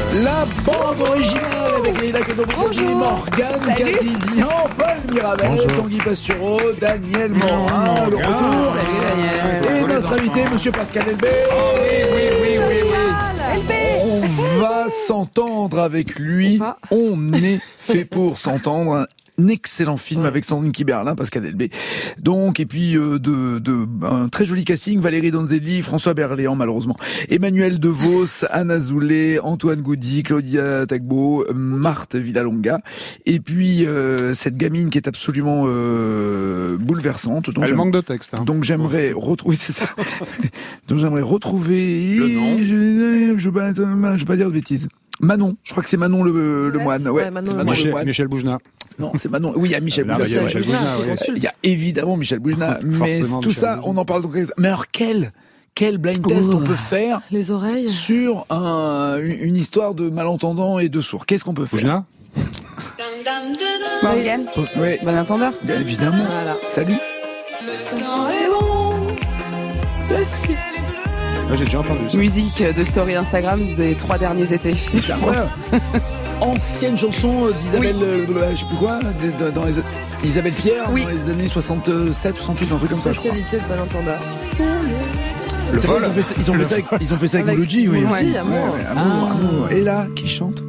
La bande originale avec Leïla Kadobri, Morgane Cadidian, Paul Mirabel, Tanguy Pastureau, Daniel Morin, le retour. Salut Daniel. Et notre invité, monsieur Pascal Elbé. On va s'entendre avec lui. On est fait pour s'entendre. Un excellent film avec Sandrine Kiberlin, Pascal Elbé. Donc, et puis un très joli casting, Valérie Donzelli, François Berléand malheureusement, Emmanuel DeVos, Anna Zoulay, Antoine Goudy, Claudia Tagbo, Marthe Villalonga, et puis cette gamine qui est absolument bouleversante. Elle manque de texte. Hein. Donc j'aimerais retrouver, c'est ça. Donc j'aimerais retrouver le nom. Je vais pas dire de bêtises. Manon, je crois que c'est Manon le moine. Ouais, Manon Michel Boujna. Non, c'est Manon. Oui, il y a Michel Boujna. Il y a évidemment Michel Boujna. Mais tout ça, on en parle donc. Mais alors, quel blind test on peut faire les oreilles sur une histoire de malentendants et de sourds? Qu'est-ce qu'on peut faire? Boujna. Morgane. Oui. Bon entendeur. Bien évidemment. Voilà. Salut. Là, j'ai déjà entendu ça. Musique de story Instagram des 3 derniers étés. C'est incroyable. Ancienne chanson d'Isabelle, je sais plus quoi, Isabelle Pierre, oui. Dans les années 67, 68, un truc comme ça, je crois. Spécialité de malentendeur. Le vol. Ils ont fait ça avec Mouloudji, oui. Mouloudji, Amour. Ouais, Amour. Et là, qui chante?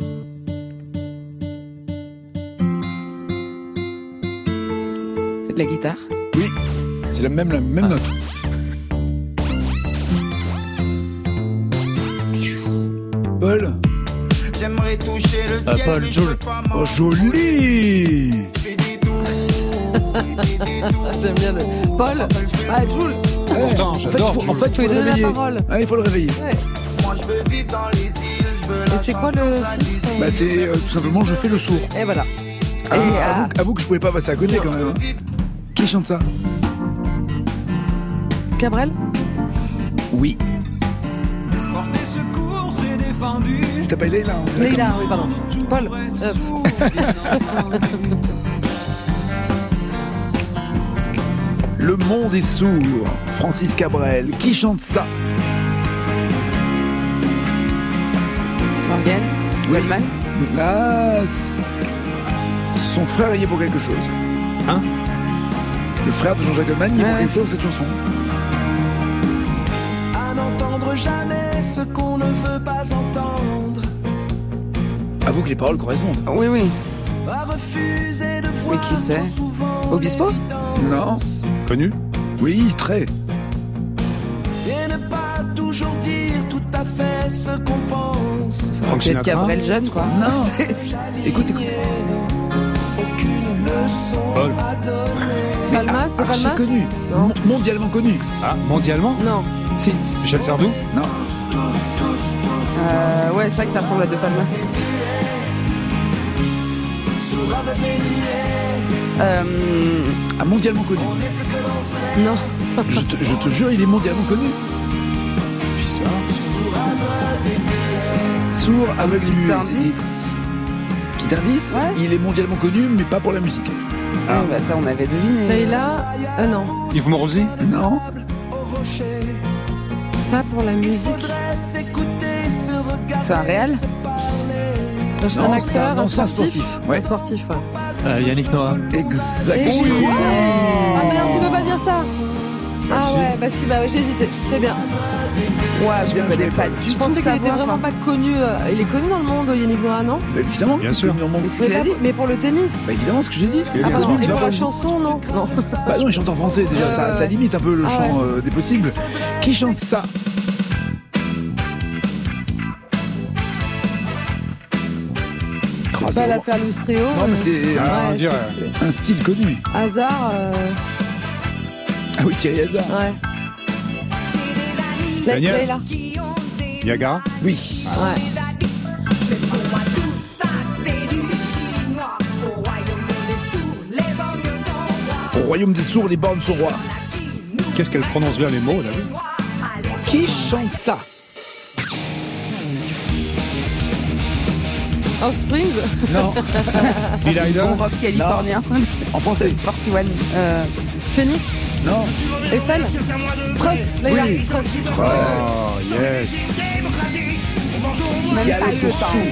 C'est de la guitare. Oui, c'est la même note. Paul. J'aimerais toucher le ciel. Paul, Joule. Oh, joli. J'aime bien le... Paul. Ah, Joule. Pourtant, j'adore. En fait, il faut le donner réveiller. la parole. Ah, il faut le réveiller. Ouais. Moi, je veux vivre dans les îles. Je veux Et c'est quoi le titre? Bah, c'est tout simplement Je fais le sourd. Et voilà. Avoue que je pouvais pas passer à côté quand même. Qui chante ça? Cabrel. Oui. porter secours, c'est défendu. Tu t'appelles Leïla? Leïla, oui, pardon. Paul. Le monde est sourd. Francis Cabrel. Qui chante ça? Morgane. Goldman. Là, son frère y est pour quelque chose. Hein? Le frère de Jean-Jacques Goldman y est pour quelque chose, cette chanson. À n'entendre jamais ce qu'on ne veut pas entendre. Avoue que les paroles correspondent. Oui, oui. À refuser de voir. Mais qui c'est? Obispo? Non. Connu? Oui, très. Et ne pas toujours dire tout à fait ce qu'on pense. Franck Peut-être Sinatra. Cabrel jeune, quoi. Non. Écoute. Aucune leçon Paul. à donner. Palmas, de Archi Palmas. connu. Non. Mondialement connu. Ah, mondialement? Non. Si. Michel Sardou? Non. Ouais, c'est vrai que ça ressemble à De Palma. Ah, mondialement connu. Non. Je te jure, il est mondialement connu. Sourd avec Petit lui. indice. Petit indice, Ouais. il est mondialement connu, mais pas pour la musique. Ah, bah ça, on avait deviné. Leïla. Non. Yves Morosi? Non. Pas pour la musique. C'est un réel? Un acteur, non, un c'est un sportif. sportif. Ouais. Un sportif, ouais. Yannick Noah. Exactement. Et j'ai hésité. Ah, mais non, tu peux pas dire ça. Ah si. ouais, bah si, bah j'ai hésité. C'est bien. Ouais, je Bien ne connais joué, pas Paul. du Je tout pensais qu'il était savoir, vraiment quoi. pas connu. Il est connu dans le monde, Yannick Noah, non? Mais évidemment. Bien sûr. Connu en monde. C'est ce qu'il a dit. Mais pour le tennis. Bah évidemment, ce que j'ai dit. Ah bien pardon, sûr. et pour la Bah chanson, non? Non. non, il chante en français déjà, ça limite un peu le Ah chant ouais. des possibles. Qui chante ça? C'est pas l'affaire Louis Trio. Non, mais c'est Ah, Ouais, on dirait. un style connu. Hasard. Ah oui, Thierry Hazard. Ouais. Daniel. Leïla. Niagara? Oui. Ouais. Au royaume des sourds, les bornes sont rois. Qu'est-ce qu'elle prononce bien les mots, là? Qui chante ça? Offspring. Non, Bill Idol? Bon rock californien. en français. 41. Phoenix. Non. Eiffel. Trust. Leïla. Oui. Trust. Oh, yes. Dialogue le sourd.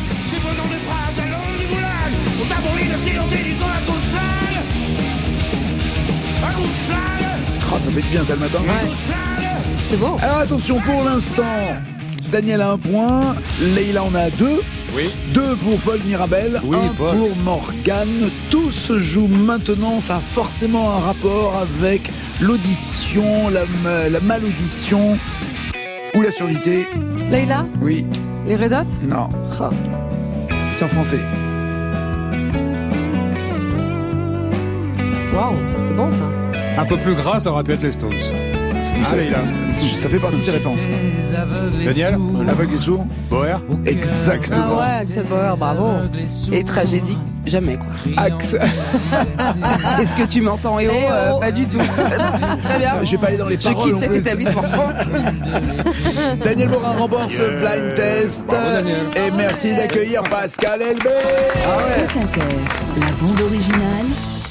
Oh, ça fait du bien ça le matin. C'est beau. Alors attention, pour l'instant, Daniel a 1 point, Leïla en a 2. Oui. 2 pour Paul Mirabel, Oui, 1 Paul. pour Morgane. Tout se joue maintenant, ça a forcément un rapport avec l'audition, la malaudition ou la surdité. Leïla, Oui, les Red Hot. non, Oh. c'est en français. Waouh, c'est bon ça. Un peu plus gras, ça aurait pu être les Stones. Allez, là. Ça fait partie de ses références. Daniel, Aveugle et sourd. Boer. Exactement. Ah ouais, Axel Bauer, bravo. Et tragédie, jamais quoi. Axe. Est-ce que tu m'entends, Héo? Héo. Pas du tout. Très bien. Je vais pas aller dans les Je paroles. quitte en cet plus. établissement. Daniel Morin remporte ce blind test. Bravo, Daniel. Et merci d'accueillir Pascal Elbé. France Inter, la bande originale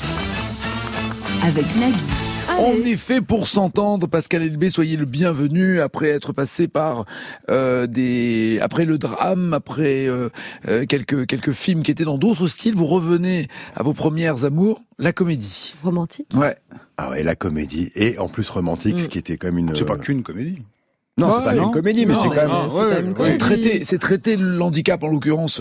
avec Nagui. On est fait pour s'entendre. Pascal Elbé, soyez le bienvenu après être passé par après le drame, après quelques films qui étaient dans d'autres styles. Vous revenez à vos premières amours, la comédie. Romantique. Ouais. Ah ouais, la comédie, et en plus romantique, ce qui était comme une... C'est pas qu'une comédie. Non, c'est pas non. une comédie, mais Non, c'est quand même... Ah, c'est quand même une C'est comédie. traiter l'handicap en l'occurrence.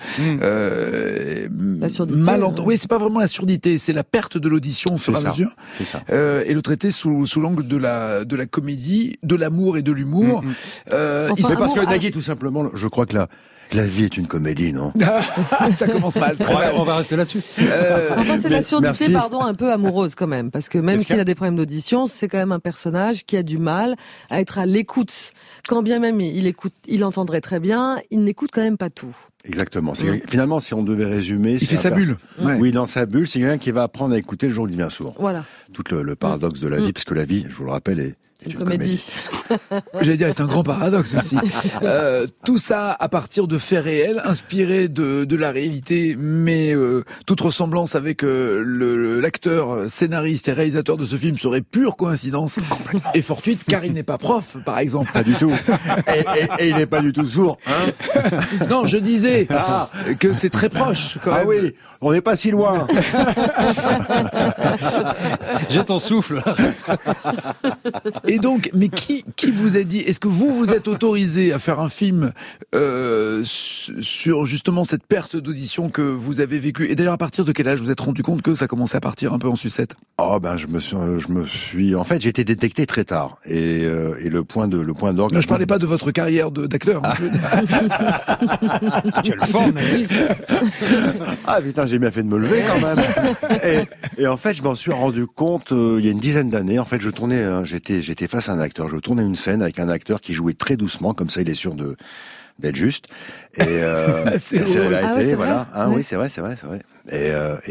La surdité. Oui, c'est pas vraiment la surdité, c'est la perte de l'audition au fur et à ça. mesure. C'est ça. Et le traiter sous l'angle de la comédie, de l'amour et de l'humour. Enfin, Mais parce que amour, Nagui, tout simplement, je crois que la vie est une comédie, non? Ça commence mal, très mal. On va rester là-dessus. Enfin, c'est la surdité, merci. pardon, un peu amoureuse quand même. Parce que même Qu'est-ce qu'il s'il y a a des problèmes d'audition, c'est quand même un personnage qui a du mal à être à l'écoute. Quand bien même il entendrait très bien, il n'écoute quand même pas tout. Exactement. Finalement, si on devait résumer... Il fait sa bulle. Ouais. Oui, dans sa bulle, c'est quelqu'un qui va apprendre à écouter le jour où il vient souvent. Voilà. Tout le paradoxe de la vie, parce que la vie, je vous le rappelle, est Une comédie. J'allais dire, est un grand paradoxe aussi. Tout ça à partir de faits réels, inspirés de la réalité, mais toute ressemblance avec l'acteur, scénariste et réalisateur de ce film serait pure coïncidence et fortuite, car il n'est pas prof, par exemple. Pas du tout. Et il n'est pas du tout sourd. Hein. Non, je disais que c'est très proche, quand même. Ah oui, on n'est pas si loin. J'ai ton souffle. Et donc, mais qui vous a dit, est-ce que vous êtes autorisé à faire un film sur justement cette perte d'audition que vous avez vécue? Et d'ailleurs, à partir de quel âge vous êtes rendu compte que ça commençait à partir un peu en sucette? Oh ben je me suis en fait j'ai été détecté très tard et le point d'orgue. Non, je parlais pas de votre carrière d'acteur. Hein, Quelle forme, Nagui. Ah putain, j'ai bien fait de me lever quand même. Et en fait, je m'en suis rendu compte il y a une dizaine d'années. En fait, je tournais, j'étais face à un acteur. Je tournais une scène avec un acteur qui jouait très doucement, comme ça, il est sûr d'être juste. Et c'est c'est la drôle. vérité, Ah ouais, c'est voilà. vrai Hein, ouais. oui, c'est vrai. Et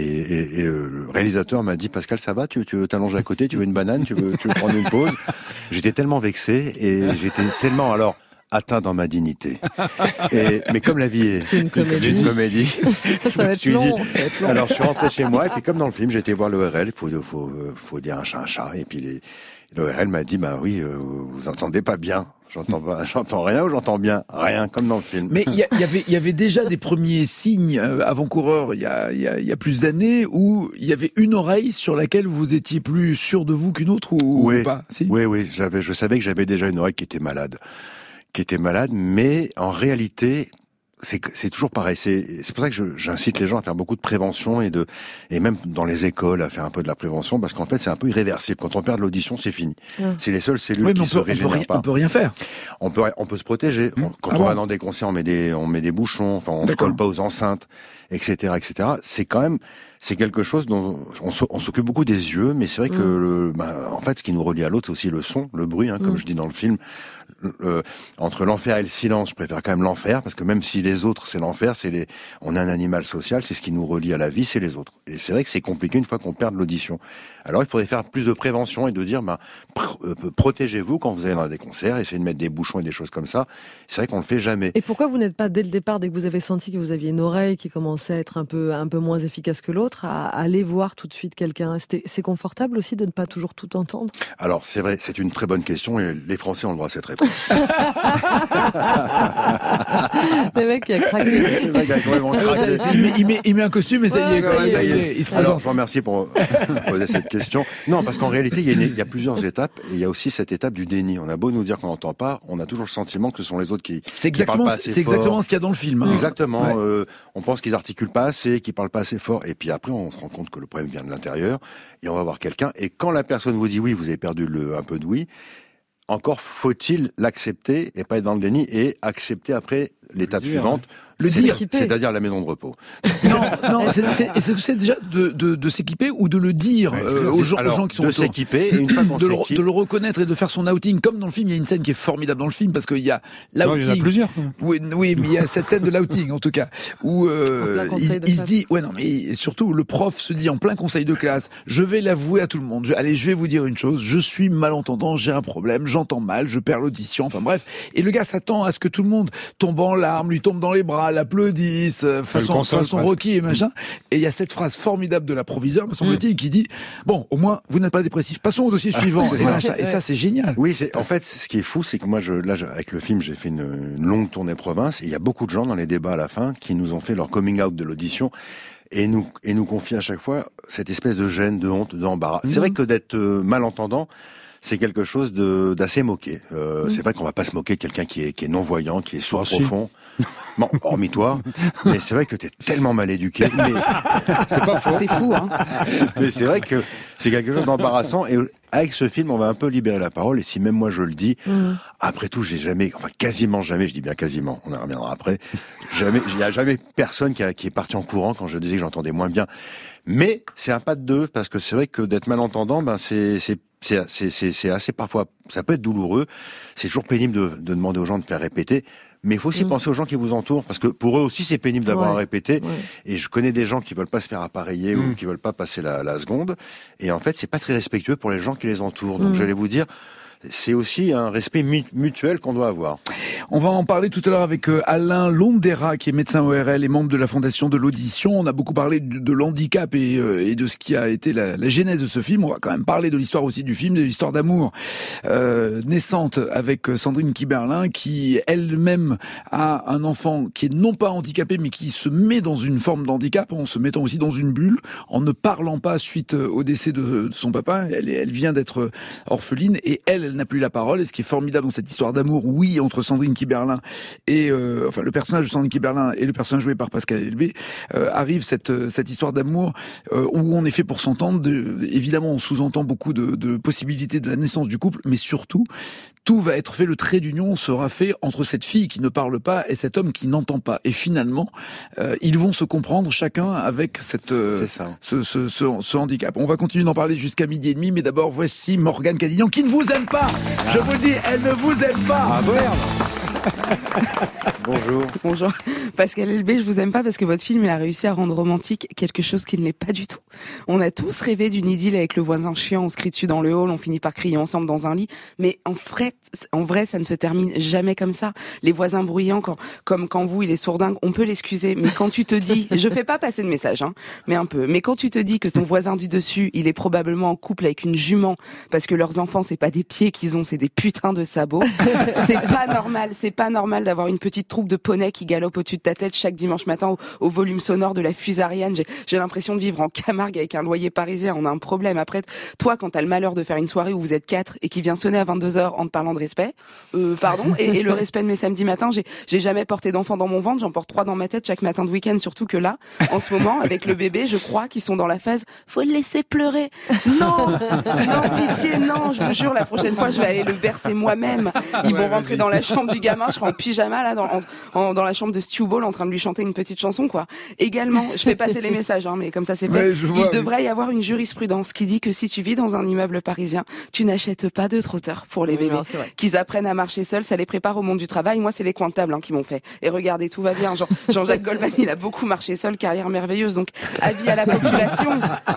le réalisateur m'a dit, Pascal, ça va, tu veux t'allonger à côté, tu veux une banane, tu veux prendre une pause. J'étais tellement vexé et j'étais tellement atteint dans ma dignité. Mais comme la vie est une comédie. Ça va être suis long, dit- ça va être long. Alors je suis rentré chez moi et puis comme dans le film, j'ai été voir l'ORL. Il faut dire un chat. Et puis l'ORL m'a dit, bah oui, vous entendez pas bien. J'entends rien ou j'entends bien rien, comme dans le film. Mais il y avait déjà des premiers signes avant-coureurs il y a plus d'années où il y avait une oreille sur laquelle vous étiez plus sûr de vous qu'une autre ou pas? Si. Oui, je savais que j'avais déjà une oreille qui était malade, mais en réalité, c'est toujours pareil. C'est pour ça que j'incite les gens à faire beaucoup de prévention et même dans les écoles à faire un peu de la prévention parce qu'en fait c'est un peu irréversible. Quand on perd de l'audition, c'est fini. C'est les seules cellules Oui, mais qui se régénèrent pas. on peut rien faire. On peut se protéger. Quand Ah on bon va dans des concerts, on met des bouchons. Enfin, on se D'accord. colle pas aux enceintes, etc. C'est quand même, c'est quelque chose dont on s'occupe beaucoup des yeux, mais c'est vrai que en fait, ce qui nous relie à l'autre, c'est aussi le son, le bruit, comme je dis dans le film. Entre l'enfer et le silence, je préfère quand même l'enfer parce que même si les autres c'est l'enfer, on est un animal social, c'est ce qui nous relie à la vie, c'est les autres. Et c'est vrai que c'est compliqué une fois qu'on perd de l'audition. Alors il faudrait faire plus de prévention et de dire, protégez-vous quand vous allez dans des concerts, essayez de mettre des bouchons et des choses comme ça. C'est vrai qu'on le fait jamais. Et pourquoi vous n'êtes pas dès le départ, dès que vous avez senti que vous aviez une oreille qui commençait à être un peu moins efficace que l'autre, autre à aller voir tout de suite quelqu'un? C'est confortable aussi de ne pas toujours tout entendre? Alors, c'est vrai, c'est une très bonne question et les Français ont le droit à cette réponse. Le mec qui a craqué. Le mec a vraiment craqué. Il met un costume et ça y est, ça y est, il se Alors, présente. je vous remercie pour poser cette question. Non, parce qu'en réalité, il y a plusieurs étapes et il y a aussi cette étape du déni. On a beau nous dire qu'on n'entend pas, on a toujours le sentiment que ce sont les autres qui parlent pas assez C'est fort. exactement ce qu'il y a dans le film. Hein. Exactement. Ouais. On pense qu'ils articulent pas assez, qu'ils parlent pas assez fort. Et puis après, on se rend compte que le problème vient de l'intérieur. Et on va voir quelqu'un. Et quand la personne vous dit oui, vous avez perdu un peu de oui, encore faut-il l'accepter et pas être dans le déni et accepter après l'étape suivante. Le dire, c'est-à-dire la maison de repos. Non, c'est déjà de s'équiper ou de le dire aux gens qui sont de autour. s'équiper et une fois qu'on s'équipe, de le reconnaître et de faire son outing comme dans le film. Il y a une scène qui est formidable dans le film parce qu'il y a l'outing. Il y en a plusieurs. Oui, mais il y a cette scène de l'outing en tout cas où il se dit mais surtout le prof se dit en plein conseil de classe, je vais l'avouer à tout le monde. Je vais vous dire une chose, je suis malentendant, j'ai un problème, j'entends mal, je perds l'audition. Enfin bref, et le gars s'attend à ce que tout le monde tombe en larmes, lui tombe dans les bras, l'applaudissent, façon Rocky et machin. Et il y a cette phrase formidable de la proviseure, me semble-t-il, qui dit bon, au moins vous n'êtes pas dépressif. Passons au dossier suivant. Et ça, c'est génial. Oui, en fait, ce qui est fou, c'est que moi, avec le film, j'ai fait une longue tournée province. Et il y a beaucoup de gens dans les débats à la fin qui nous ont fait leur coming out de l'audition. Et nous confient à chaque fois cette espèce de gêne, de honte, d'embarras. C'est vrai que d'être malentendant, c'est quelque chose d'assez moqué. C'est vrai qu'on va pas se moquer de quelqu'un qui est non-voyant, qui est sourd profond. Bon, hormis toi. Mais c'est vrai que t'es tellement mal éduqué. Mais c'est pas faux. C'est fou, hein. Mais c'est vrai que c'est quelque chose d'embarrassant. Et avec ce film, on va un peu libérer la parole. Et si même moi je le dis, après tout, quasiment jamais, je dis bien quasiment, on en reviendra après, il y a jamais personne qui est parti en courant quand je disais que j'entendais moins bien. Mais c'est un pas de deux, parce que c'est vrai que d'être malentendant, c'est assez parfois, ça peut être douloureux. C'est toujours pénible de demander aux gens de faire répéter. Mais il faut aussi penser aux gens qui vous entourent, parce que pour eux aussi c'est pénible d'avoir à répéter. Ouais. Et je connais des gens qui veulent pas se faire appareiller ou qui veulent pas passer la seconde. Et en fait, c'est pas très respectueux pour les gens qui les entourent. Donc j'allais vous dire, c'est aussi un respect mutuel qu'on doit avoir. On va en parler tout à l'heure avec Alain Londera, qui est médecin ORL et membre de la Fondation de l'Audition. On a beaucoup parlé de l'handicap et de ce qui a été la genèse de ce film. On va quand même parler de l'histoire aussi du film, de l'histoire d'amour naissante avec Sandrine Kiberlin, qui elle-même a un enfant qui est non pas handicapé, mais qui se met dans une forme d'handicap, en se mettant aussi dans une bulle, en ne parlant pas suite au décès de son papa. Elle vient d'être orpheline et elle n'a plus la parole. Et ce qui est formidable dans cette histoire d'amour, oui, entre Sandrine Kiberlin et le personnage de Sandrine Kiberlin et le personnage joué par Pascal Elbé, arrive cette histoire d'amour où on est fait pour s'entendre. Évidemment, on sous-entend beaucoup de possibilités de la naissance du couple, mais surtout, tout va être fait, le trait d'union sera fait entre cette fille qui ne parle pas et cet homme qui n'entend pas. Et finalement, ils vont se comprendre chacun avec ce handicap. On va continuer d'en parler jusqu'à 12h30, mais d'abord, voici Morgane Cadignan qui ne vous aime pas. Je vous le dis, elle ne vous aime pas. Ah merde. Bonjour. Bonjour. Pascal Elbé, je vous aime pas parce que votre film, il a réussi à rendre romantique quelque chose qui ne l'est pas du tout. On a tous rêvé d'une idylle avec le voisin chiant, on se crie dessus dans le hall, on finit par crier ensemble dans un lit. Mais en vrai, ça ne se termine jamais comme ça. Les voisins bruyants, comme quand vous, il est sourdingue, on peut l'excuser. Mais quand tu te dis, je fais pas passer de message, hein, mais un peu. Mais quand tu te dis que ton voisin du dessus, il est probablement en couple avec une jument parce que leurs enfants, c'est pas des pieds qu'ils ont, c'est des putains de sabots. C'est pas normal d'avoir une petite troupe de poneys qui galopent au-dessus de ta tête chaque dimanche matin au volume sonore de la fusarienne. J'ai l'impression de vivre en Camargue avec un loyer parisien. On a un problème. Après, toi, quand t'as le malheur de faire une soirée où vous êtes 4 et qui vient sonner à 22h en te parlant de respect, pardon, et le respect de mes samedis matins, j'ai jamais porté d'enfant dans mon ventre, j'en porte 3 dans ma tête chaque matin de week-end, surtout que là, en ce moment, avec le bébé, je crois qu'ils sont dans la phase, faut le laisser pleurer. Non, pitié, non, je vous jure, la prochaine fois, je vais aller le bercer moi-même. Ils vont rentrer dans la chambre du gamin, je serai en pyjama, là, dans la chambre de Stu Ball, en train de lui chanter une petite chanson, quoi. Également, je fais passer les messages, hein, mais comme ça c'est fait. Il devrait y avoir une jurisprudence qui dit que si tu vis dans un immeuble parisien, tu n'achètes pas de trotteur pour les bébés. Qu'ils apprennent à marcher seuls, ça les prépare au monde du travail. Moi, c'est les coins de table, hein, qui m'ont fait. Et regardez, tout va bien. Jean-Jacques Goldman, il a beaucoup marché seul, carrière merveilleuse. Donc, avis à la population.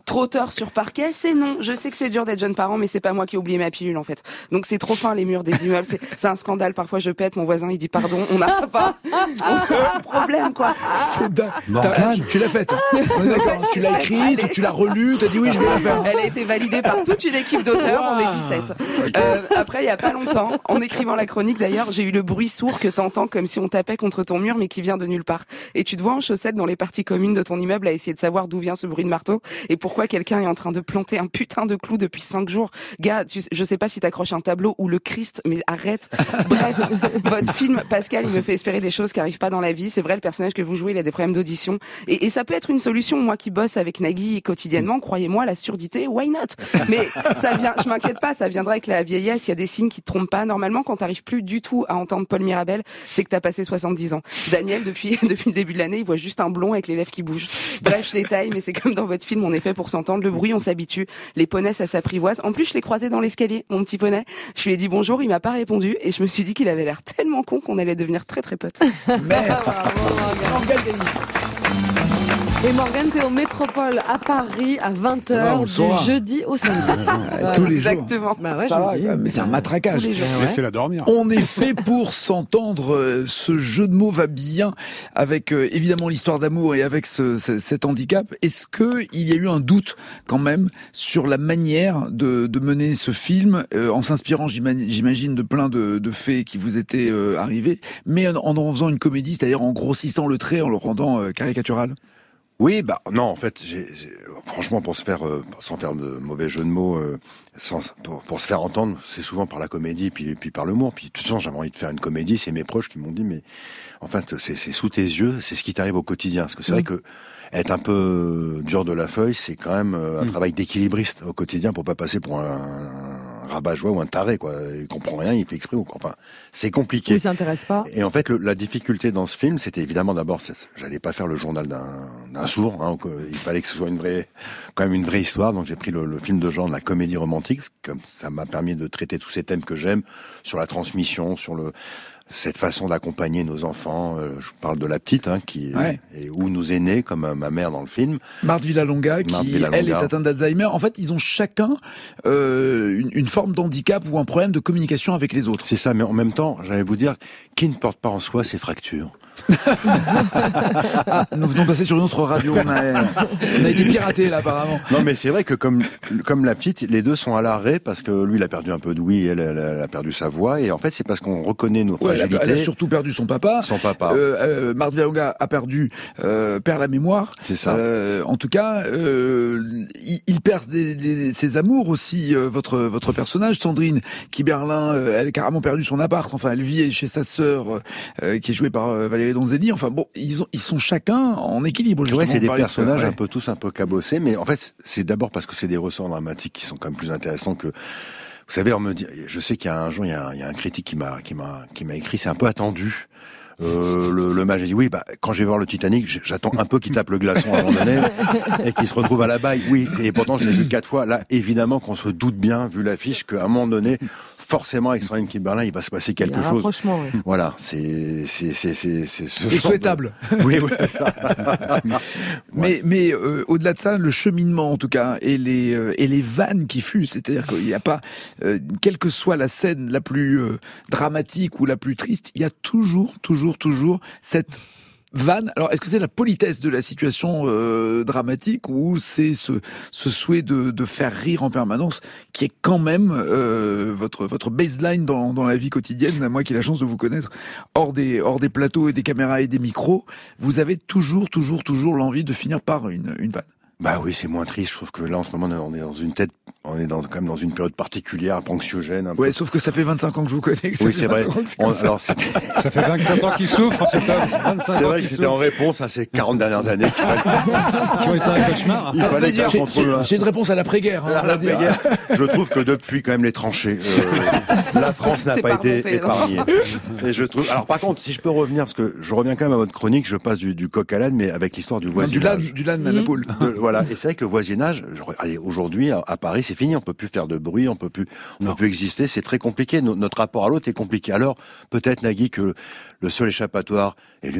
Trotteur sur parquet, c'est non. Je sais que c'est dur d'être jeune parent, mais c'est pas moi qui ai oublié ma pilule en fait. Donc c'est trop fin les murs des immeubles, c'est un scandale. Parfois je pète, mon voisin il dit pardon, on n'a pas un problème quoi. C'est dingue. Tu l'as faite. On est d'accord. Tu l'as écrite, tu l'as relue, t'as dit oui, je vais la faire. Elle a été validée par toute une équipe d'auteurs. On est 17. Après il y a pas longtemps, en écrivant la chronique d'ailleurs, j'ai eu le bruit sourd que t'entends comme si on tapait contre ton mur, mais qui vient de nulle part. Et tu te vois en chaussettes dans les parties communes de ton immeuble à essayer de savoir d'où vient ce bruit de marteau et pourquoi quelqu'un est en train de planter un putain de clou depuis 5 jours. Gars, je sais pas si t'accroches un tableau ou le Christ, mais arrête. Bref, votre film, Pascal, il me fait espérer des choses qui arrivent pas dans la vie. C'est vrai, le personnage que vous jouez, il a des problèmes d'audition. Et ça peut être une solution. Moi qui bosse avec Nagui quotidiennement, croyez-moi, la surdité, why not? Mais ça vient, je m'inquiète pas, ça viendra avec la vieillesse. Il y a des signes qui te trompent pas. Normalement, quand t'arrives plus du tout à entendre Paul Mirabel, c'est que t'as passé 70 ans. Daniel, depuis le début de l'année, il voit juste un blond avec les lèvres qui bougent. Bref, je détaille, mais c'est comme dans votre film, on est fait pour s'entendre. Le bruit, on s'habitue. Les poneys, ça s'apprivoise. En plus, je l'ai croisé dans l'escalier, mon petit poney. Je lui ai dit bonjour, il m'a pas répondu et je me suis dit qu'il avait l'air tellement con qu'on allait devenir très très potes. Merci. Et Morgane, t'es au Métropole à Paris à 20h du jeudi au samedi. Tous les Exactement. jours. Bah ouais, Ça va, je me dis. mais c'est un matraquage. Tous les jours. Laissez-la dormir. On est fait pour s'entendre. Ce jeu de mots va bien avec évidemment l'histoire d'amour et avec cet handicap. Est-ce que il y a eu un doute quand même sur la manière de mener ce film en s'inspirant, j'imagine, de plein de faits qui vous étaient arrivés, mais en faisant une comédie, c'est-à-dire en grossissant le trait, en le rendant caricatural? Oui, bah non, en fait, franchement, sans faire de mauvais jeu de mots, pour se faire entendre, c'est souvent par la comédie, puis par l'humour. Puis de toute façon, j'avais envie de faire une comédie. C'est mes proches qui m'ont dit, mais en fait, c'est sous tes yeux, c'est ce qui t'arrive au quotidien. Parce que c'est vrai que être un peu dur de la feuille, c'est quand même un travail d'équilibriste au quotidien pour pas passer pour un rabat-joie ou un taré, quoi. Il comprend rien, il fait exprès. Enfin, c'est compliqué. Il s'intéresse pas. Et en fait, la difficulté dans ce film, c'était évidemment d'abord, j'allais pas faire le journal d'un sourd. Hein, il fallait que ce soit quand même une vraie histoire. Donc j'ai pris le film de genre de la comédie romantique, comme ça m'a permis de traiter tous ces thèmes que j'aime sur la transmission, sur cette façon d'accompagner nos enfants. Je parle de la petite, ou nos aînés, comme ma mère dans le film. Marthe Villalonga, elle, est atteinte d'Alzheimer. En fait, ils ont chacun une forme d'handicap ou un problème de communication avec les autres. C'est ça, mais en même temps, j'allais vous dire, qui ne porte pas en soi ses fractures? Nous venons passer sur une autre radio. On a été piratés là apparemment. Non, mais c'est vrai que comme la petite, les deux sont à l'arrêt parce que lui il a perdu un peu d'ouïe, elle a perdu sa voix, et en fait c'est parce qu'on reconnaît nos fragilités. Elle a surtout perdu son papa. Marthe Villalonga a perd la mémoire. C'est ça. En tout cas, il perd ses amours aussi. Votre personnage, Sandrine Kiberlin, elle a carrément perdu son appart. Enfin, elle vit chez sa sœur, qui est jouée par Valérie Donzelli. Enfin bon, ils sont chacun en équilibre. Ouais, c'est des personnages tous un peu cabossés, mais en fait, c'est d'abord parce que c'est des ressorts dramatiques qui sont quand même plus intéressants que. Vous savez, je sais qu'il y a un jour, il y a un critique qui m'a écrit, c'est un peu attendu. Le mage a dit oui, quand je vais voir le Titanic, j'attends un peu qu'il tape le glaçon à un moment donné et qu'il se retrouve à la baille. Oui, et pourtant je l'ai vu 4 fois. Là, évidemment qu'on se doute bien, vu l'affiche, qu'à un moment donné, forcément avec Sandrine Kiberlin, il va se passer quelque chose. Ouais. Voilà, c'est souhaitable. Oui, c'est ça. Mais au-delà de ça, le cheminement en tout cas et les vannes qui fusent, c'est-à-dire qu'il n'y a pas, quelle que soit la scène la plus dramatique ou la plus triste, il y a toujours cette vanne. Alors, est-ce que c'est la politesse de la situation dramatique ou c'est ce souhait de faire rire en permanence qui est quand même votre baseline dans la vie quotidienne? Moi qui ai la chance de vous connaître hors des plateaux et des caméras et des micros, vous avez toujours l'envie de finir par une vanne. Bah oui, c'est moins triste. Je trouve que là, en ce moment, on est quand même dans une période particulière, un peu anxiogène. Ouais, sauf que ça fait 25 ans que je vous connais. Oui, c'est vrai. Ça fait 25 ans qu'il souffre, c'est vrai que c'était en réponse à ces 40 dernières années. Qui ont été un cauchemar. Il fallait faire contre. C'est une réponse à l'après-guerre. À l'après-guerre. Je trouve que depuis quand même les tranchées, la France n'a pas été épargnée. Et je trouve. Alors par contre, si je peux revenir, parce que je reviens quand même à votre chronique, je passe du coq à l'âne, mais avec l'histoire du voisinage. Du l'âne à la poule. Voilà. Et c'est vrai que le voisinage, aujourd'hui, à Paris, c'est fini. On peut plus faire de bruit, on peut plus exister. C'est très compliqué. Notre rapport à l'autre est compliqué. Alors, peut-être, Nagui, que le seul échappatoire est l'humour.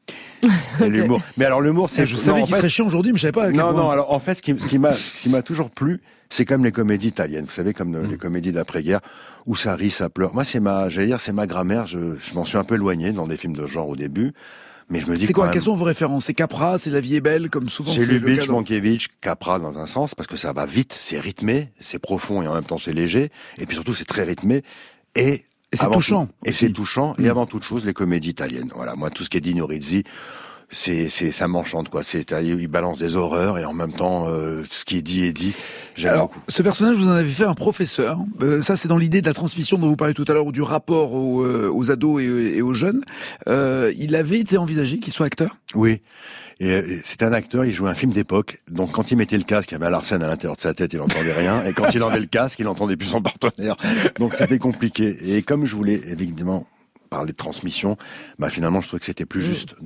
Et l'humour. Mais alors l'humour, c'est... Je savais qu'il serait chiant aujourd'hui, mais je savais pas à quel point. Non, alors en fait, ce qui m'a toujours plu, c'est comme les comédies italiennes. Vous savez, comme les comédies d'après-guerre, où ça rit, ça pleure. Moi, c'est ma grammaire. Je m'en suis un peu éloigné dans des films de genre au début. Mais je me dis c'est quoi, même... quelles sont vos références? C'est Capra, c'est La vie est belle, comme souvent c'est le Lubitsch, cas dans... Mankiewicz, Capra dans un sens, parce que ça va vite, c'est rythmé, c'est profond et en même temps c'est léger. Et puis surtout, c'est très rythmé. Et c'est touchant. Et c'est touchant. Et avant toute chose, les comédies italiennes. Voilà, moi, tout ce qui est Dino Risi, ça m'enchante, quoi. Il balance des horreurs et en même temps, ce qui est dit. J'aime beaucoup. Ce personnage, vous en avez fait un professeur. Ça, c'est dans l'idée de la transmission dont vous parlez tout à l'heure, ou du rapport aux ados et aux jeunes. Il avait été envisagé qu'il soit acteur? Oui. Et c'est un acteur, il jouait un film d'époque. Donc quand il mettait le casque, il y avait Larsen à l'intérieur de sa tête, il n'entendait rien. Et quand il enlevait le casque, il n'entendait plus son partenaire. Donc c'était compliqué. Et comme je voulais évidemment parler de transmission, finalement je trouvais que c'était plus juste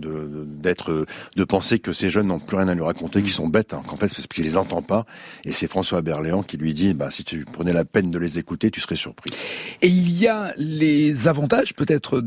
de penser que ces jeunes n'ont plus rien à lui raconter, qu'ils sont bêtes, qu'en fait c'est parce qu'ils les entendent pas. Et c'est François Berléand qui lui dit, si tu prenais la peine de les écouter, tu serais surpris. Et il y a les avantages peut-être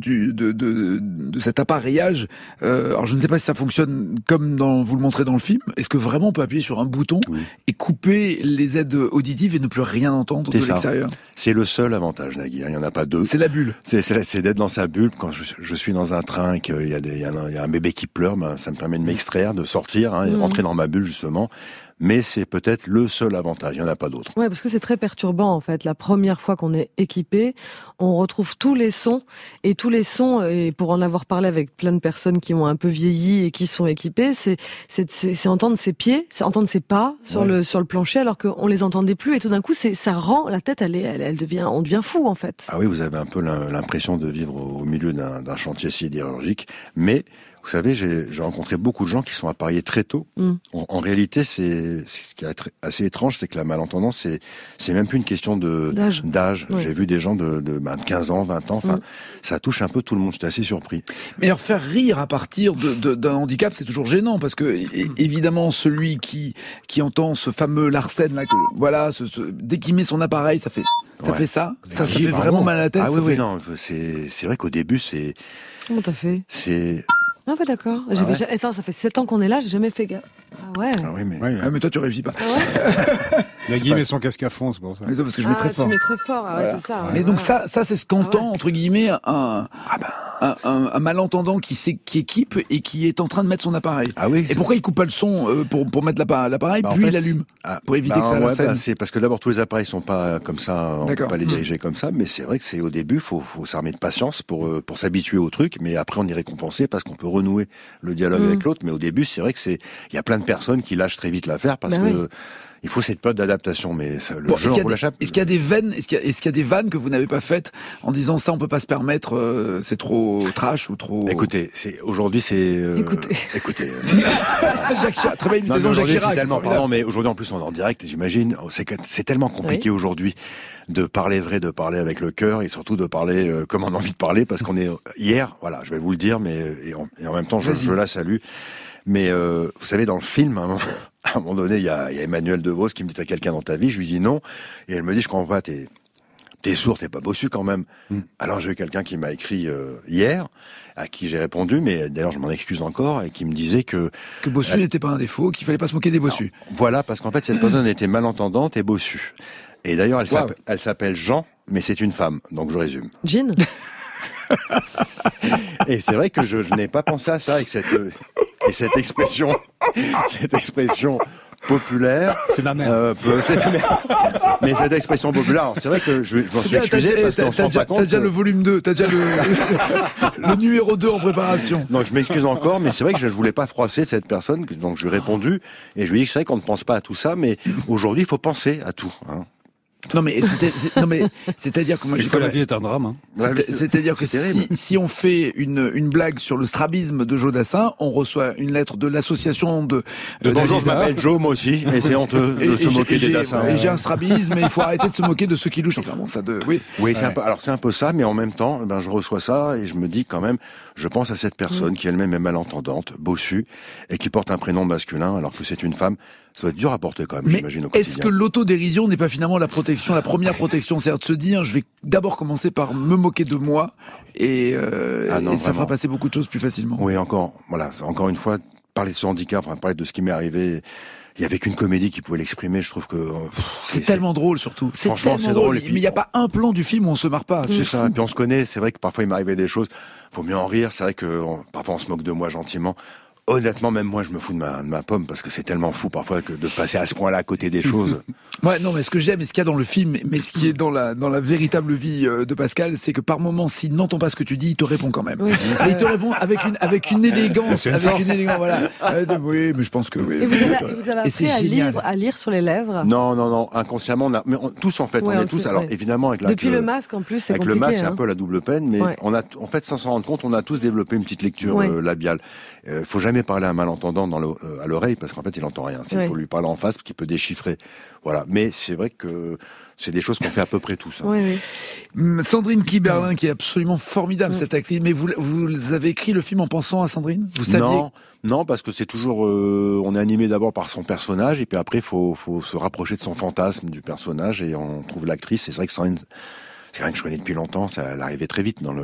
de cet appareillage. Alors je ne sais pas si ça fonctionne comme vous le montrez dans le film. Est-ce que vraiment on peut appuyer sur un bouton et couper les aides auditives et ne plus rien entendre de l'extérieur? C'est le seul avantage, Nagui. Il n'y en a pas deux. C'est la bulle. C'est d'être dans sa bulle. Quand je suis dans un train et qu'il y a un bébé qui pleure, ça me permet de m'extraire, de sortir, et rentrer dans ma bulle justement. Mais c'est peut-être le seul avantage, il n'y en a pas d'autre. Ouais, parce que c'est très perturbant en fait. La première fois qu'on est équipé, on retrouve tous les sons, et pour en avoir parlé avec plein de personnes qui ont un peu vieilli et qui sont équipées, c'est entendre ses pieds, c'est entendre ses pas sur le plancher alors qu'on les entendait plus, et tout d'un coup ça rend la tête, on devient fou en fait. Ah oui, vous avez un peu l'impression de vivre au milieu d'un chantier sidérurgique, mais vous savez, j'ai rencontré beaucoup de gens qui sont appareillés très tôt. En réalité, ce qui est assez étrange, c'est que la malentendance, c'est même plus une question d'âge. Oui. J'ai vu des gens de 15 ans, 20 ans. Enfin, ça touche un peu tout le monde. J'étais assez surpris. Mais alors, faire rire à partir d'un handicap, c'est toujours gênant, parce que évidemment, celui qui entend ce fameux Larsen là, dès qu'il met son appareil, ça fait ça. Ça fait vraiment mal à la tête. Ah oui, non, c'est vrai qu'au début, c'est. Comment t'as fait? Ah ouais, d'accord. Et ça fait 7 ans qu'on est là, j'ai jamais fait gaffe. Ah ouais. Ah oui, mais toi tu réussis pas. Nagui met son casque à fond, c'est pour ça. Mais ça parce que je mets très fort. Tu mets très fort, c'est ça. Mais donc ça c'est ce qu'entend entre guillemets un malentendant qui équipe et qui est en train de mettre son appareil. Ah oui. Et pourquoi il coupe pas le son pour mettre l'appareil, puis il allume pour éviter que ça scène. C'est parce que d'abord tous les appareils sont pas comme ça, on peut pas les diriger comme ça, mais c'est vrai que c'est au début faut s'armer de patience pour s'habituer au truc, mais après on est récompensé parce qu'on peut renouer le dialogue avec l'autre. Mais au début c'est vrai que il y a plein de personnes qui lâchent très vite l'affaire parce que il faut cette période d'adaptation, mais le jeu en roule à chape. Est-ce qu'il y a des veines, est-ce qu'il y a des vannes que vous n'avez pas faites en disant ça on peut pas se permettre, c'est trop trash ou trop. Écoutez, aujourd'hui c'est. Écoutez. Jacques Chirac, très belle imitation Jacques Chirac. Pardon, mais aujourd'hui en plus on est en direct, j'imagine. C'est tellement compliqué aujourd'hui de parler vrai, de parler avec le cœur et surtout de parler comme on a envie de parler parce qu'on est hier, voilà, je vais vous le dire, mais et en même temps je la salue. Mais vous savez, dans le film, à un moment donné, il y a Emmanuel DeVos qui me dit « T'as quelqu'un dans ta vie ?» Je lui dis « Non ». Et elle me dit « Je comprends pas, t'es sourd, t'es pas bossu quand même. » Alors j'ai eu quelqu'un qui m'a écrit hier, à qui j'ai répondu, mais d'ailleurs je m'en excuse encore, et qui me disait que bossu n'était pas un défaut, qu'il fallait pas se moquer des bossus. Non, voilà, parce qu'en fait cette personne était malentendante et bossue. Et d'ailleurs elle s'appelle Jean, mais c'est une femme, donc je résume. Jean. Et c'est vrai que je n'ai pas pensé à ça avec cette expression populaire. C'est ma mère. Mais cette expression populaire, alors c'est vrai que je m'en suis excusé parce qu'on se rend pas compte. T'as déjà le volume 2, t'as déjà le numéro 2 en préparation. Donc je m'excuse encore, mais c'est vrai que je ne voulais pas froisser cette personne, donc je lui ai répondu et je lui ai dit que c'est vrai qu'on ne pense pas à tout ça, mais aujourd'hui il faut penser à tout. Non mais c'est-à-dire que moi j'ai la vie est un drame. C'est-à-dire que si on fait une blague sur le strabisme de Joe Dassin, on reçoit une lettre de l'association de bonjour, je m'appelle Joe moi aussi et c'est honteux de se moquer des Dassins. Et j'ai un strabisme et il faut arrêter de se moquer de ceux qui louchent. Enfin bon, oui, c'est un peu ça, mais en même temps, je reçois ça et je me dis quand même, je pense à cette personne qui elle-même est malentendante, bossue et qui porte un prénom masculin alors que c'est une femme. Ça doit être dur à porter quand même, Mais j'imagine, au quotidien. est-ce que l'autodérision n'est pas finalement la protection, la première protection? C'est-à-dire de se dire, je vais d'abord commencer par me moquer de moi et ça fera passer beaucoup de choses plus facilement. Oui, encore une fois, parler de ce handicap, parler de ce qui m'est arrivé. Il y avait qu'une comédie qui pouvait l'exprimer. Je trouve que c'est tellement drôle, surtout. Franchement, c'est drôle. Mais il n'y a pas un plan du film où on se marre pas. C'est ça. Et puis on se connaît. C'est vrai que parfois il m'arrivait des choses. Faut mieux en rire. C'est vrai que parfois on se moque de moi gentiment. Honnêtement, même moi, je me fous de ma pomme parce que c'est tellement fou parfois que de passer à ce point-là à côté des choses. Ouais, non, mais ce que j'aime et ce qu'il y a dans le film, mais ce qui est dans la véritable vie de Pascal, c'est que par moments, s'il n'entend pas ce que tu dis, il te répond quand même. Oui. Et il te répond avec une élégance, voilà. Oui, mais je pense que oui. Et vous avez appris à lire sur les lèvres? Non, inconsciemment, tous en fait, on est tous. Alors évidemment, avec depuis le masque en plus, c'est compliqué. Avec le masque, c'est un peu la double peine, mais on a, en fait, sans s'en rendre compte, on a tous développé une petite lecture labiale. Faut jamais parler à un malentendant à l'oreille parce qu'en fait il entend rien. Il faut lui parler en face parce qu'il peut déchiffrer. Voilà. Mais c'est vrai que c'est des choses qu'on fait à peu près tous. Sandrine Kiberlin, qui est absolument formidable, cette actrice. Mais vous avez écrit le film en pensant à Sandrine? Vous saviez? Non, parce que c'est toujours, on est animé d'abord par son personnage et puis après faut se rapprocher de son fantasme du personnage et on trouve l'actrice. C'est vrai que Sandrine, c'est quelqu'un que je connais depuis longtemps. Elle arrivait très vite dans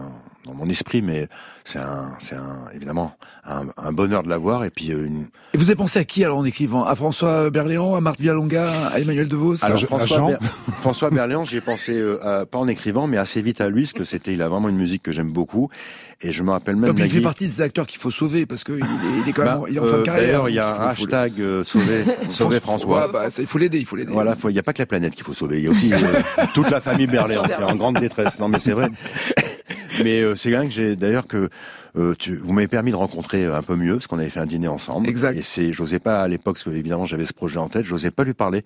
mon esprit, mais c'est évidemment un bonheur de la voir. Et puis Et vous avez pensé à qui alors en écrivant? À François Berléand, à Marthe Villalonga, à Emmanuel DeVos? Alors François Berléand, j'y ai pensé pas en écrivant, mais assez vite à lui, parce que il a vraiment une musique que j'aime beaucoup. Et je me rappelle même. Il fait partie de ces acteurs qu'il faut sauver parce que il est quand même il est en fin de carrière. D'ailleurs, il y a un hashtag sauver François. Il faut l'aider. Voilà, il n'y a pas que la planète qu'il faut sauver. Il y a aussi toute la famille Berléand qui est en grande détresse. Non, mais c'est vrai. Mais c'est quelqu'un que j'ai d'ailleurs vous m'avez permis de rencontrer un peu mieux parce qu'on avait fait un dîner ensemble. Exact. Et j'osais pas à l'époque parce que évidemment j'avais ce projet en tête, j'osais pas lui parler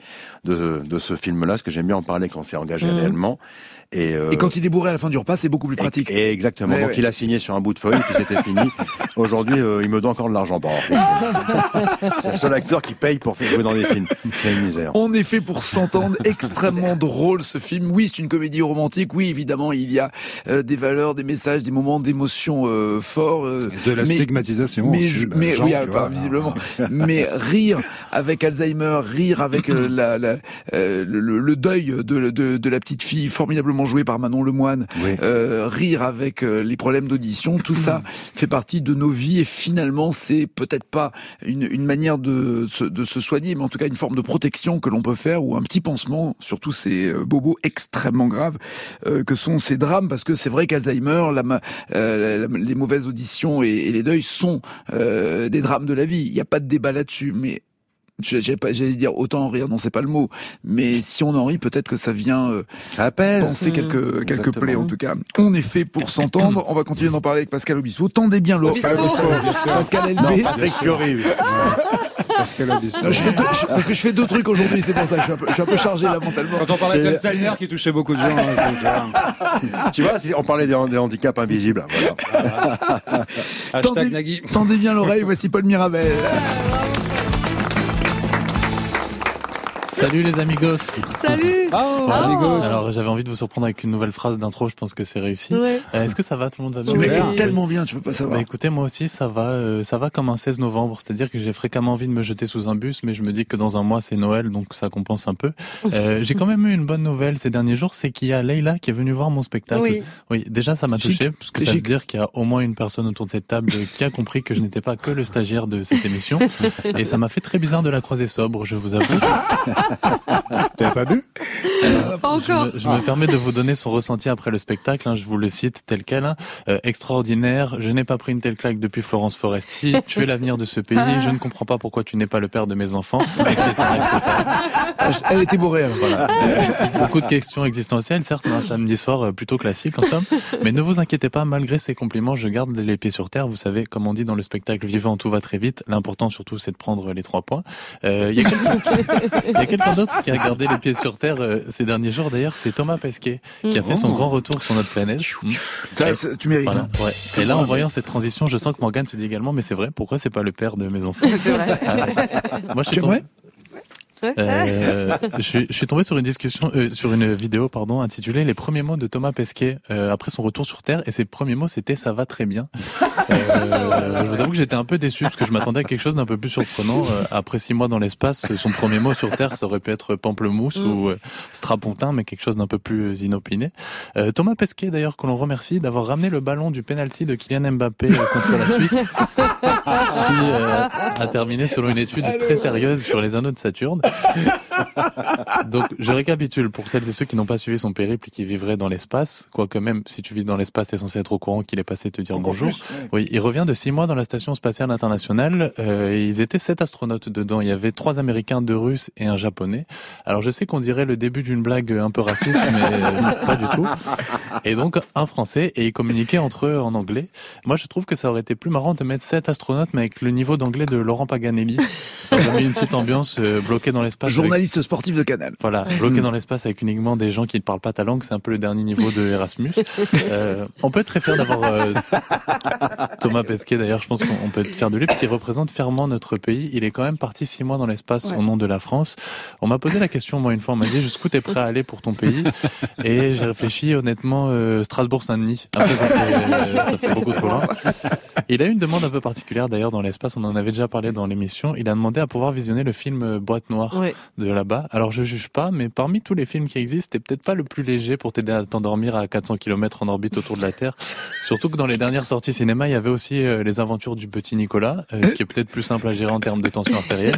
de ce film-là parce que j'aime bien en parler quand on s'est engagé réellement. Et quand il est bourré à la fin du repas, c'est beaucoup plus pratique. Exactement. Donc il a signé sur un bout de feuille, puis c'était fini. Aujourd'hui, il me doit encore de l'argent par an. C'est le seul acteur qui paye pour faire jouer dans des films. Quelle misère. On est fait pour s'entendre. Extrêmement drôle ce film. Oui, c'est une comédie romantique. Oui, évidemment, il y a des valeurs, des messages, des moments d'émotion forts. De la stigmatisation. Visiblement. Mais rire avec Alzheimer, rire avec le deuil de la petite fille formidablement joué par Manon Lemoine, rire avec les problèmes d'audition, tout ça fait partie de nos vies et finalement c'est peut-être pas une manière de se soigner, mais en tout cas une forme de protection que l'on peut faire ou un petit pansement sur tous ces bobos extrêmement graves que sont ces drames, parce que c'est vrai qu'Alzheimer, les mauvaises auditions et les deuils sont des drames de la vie. Il n'y a pas de débat là-dessus, mais j'allais dire autant en rire, non c'est pas le mot, mais si on en rit, peut-être que ça vient penser quelques plaies en tout cas. On est fait pour s'entendre. On va continuer d'en parler avec Pascal Obispo. Tendez bien l'oreille. Pascal LB. Patrick Fiori. Pascal Obispo. Parce que je fais deux trucs aujourd'hui, c'est pour ça. Je suis un peu chargé là mentalement. Quand on parlait d'Alzheimer qui touchait beaucoup de gens. Tu vois, on parlait des handicaps invisibles. Voilà. Hashtag Nagui. Tendez bien l'oreille. Voici Paul Mirabel. Salut les amigos. Salut. Amigos. Alors j'avais envie de vous surprendre avec une nouvelle phrase d'intro, je pense que c'est réussi. Ouais. Est-ce que ça va, tout le monde va bien? Tu m'écoutes tellement bien, tu peux pas savoir. Bah écoutez, moi aussi ça va comme un 16 novembre, c'est-à-dire que j'ai fréquemment envie de me jeter sous un bus, mais je me dis que dans un mois c'est Noël, donc ça compense un peu. J'ai quand même eu une bonne nouvelle ces derniers jours, c'est qu'il y a Leïla qui est venue voir mon spectacle. Oui, déjà ça m'a touché, parce que ça veut dire qu'il y a au moins une personne autour de cette table qui a compris que je n'étais pas que le stagiaire de cette émission, et ça m'a fait très bizarre de la croiser sobre, je vous avoue. T'avais pas bu? Pas encore. Je me permets de vous donner son ressenti après le spectacle, je vous le cite tel quel. Extraordinaire, je n'ai pas pris une telle claque depuis Florence Foresti, tu es l'avenir de ce pays, je ne comprends pas pourquoi tu n'es pas le père de mes enfants, etc. Elle était bourrée alors. Voilà. Beaucoup de questions existentielles, certes, un samedi soir plutôt classique en somme, mais ne vous inquiétez pas, malgré ces compliments, je garde les pieds sur terre, vous savez, comme on dit dans le spectacle vivant, tout va très vite, l'important surtout c'est de prendre les 3 points. Il y a quelqu'un d'autre qui a gardé les pieds sur terre ces derniers jours, d'ailleurs, c'est Thomas Pesquet qui a fait son grand retour sur notre planète. Ça, tu mérites. Voilà, ouais. Et là, en voyant cette transition, je sens que Morgane se dit également, mais c'est vrai, pourquoi c'est pas le père de mes enfants? C'est vrai. Moi, je suis tombé. Je suis tombé sur une vidéo, intitulée Les premiers mots de Thomas Pesquet après son retour sur Terre, et ses premiers mots c'était ça va très bien. Je vous avoue que j'étais un peu déçu parce que je m'attendais à quelque chose d'un peu plus surprenant. Après 6 mois dans l'espace, son premier mot sur Terre, ça aurait pu être pamplemousse ou strapontin, mais quelque chose d'un peu plus inopiné. Thomas Pesquet d'ailleurs, que l'on remercie d'avoir ramené le ballon du penalty de Kylian Mbappé contre la Suisse, qui a terminé selon une étude très sérieuse sur les anneaux de Saturne. Donc je récapitule pour celles et ceux qui n'ont pas suivi son périple et qui vivraient dans l'espace, quoique même si tu vis dans l'espace, t'es censé être au courant qu'il est passé te dire encore bonjour. Plus, ouais. Oui, il revient de 6 mois dans la station spatiale internationale. Ils étaient 7 astronautes dedans. Il y avait 3 Américains, 2 Russes et un Japonais. Alors je sais qu'on dirait le début d'une blague un peu raciste, mais pas du tout. Et donc un Français, et ils communiquaient entre eux en anglais. Moi je trouve que ça aurait été plus marrant de mettre 7 astronautes, mais avec le niveau d'anglais de Laurent Paganelli. Ça aurait mis une petite ambiance bloquée dans l'espace. Journaliste sportif de Canal. Voilà, bloqué dans l'espace avec uniquement des gens qui ne parlent pas ta langue, c'est un peu le dernier niveau de Erasmus. On peut être très fier d'avoir Thomas Pesquet, d'ailleurs, je pense qu'on peut être fier de lui, parce qu'il représente fièrement notre pays. Il est quand même parti 6 mois dans l'espace au nom de la France. On m'a posé la question, moi, une fois, on m'a dit jusqu'où t'es prêt à aller pour ton pays? Et j'ai réfléchi, honnêtement, Strasbourg-Saint-Denis. Après, ça fait beaucoup trop loin. Il a eu une demande un peu particulière, d'ailleurs, dans l'espace. On en avait déjà parlé dans l'émission. Il a demandé à pouvoir visionner le film Boîte Noire de là-bas. Alors, je juge pas, mais parmi tous les films qui existent, c'était peut-être pas le plus léger pour t'aider à t'endormir à 400 km en orbite autour de la Terre. Surtout que dans les dernières sorties cinéma, il y avait aussi les aventures du petit Nicolas, ce qui est peut-être plus simple à gérer en termes de tension artérielle.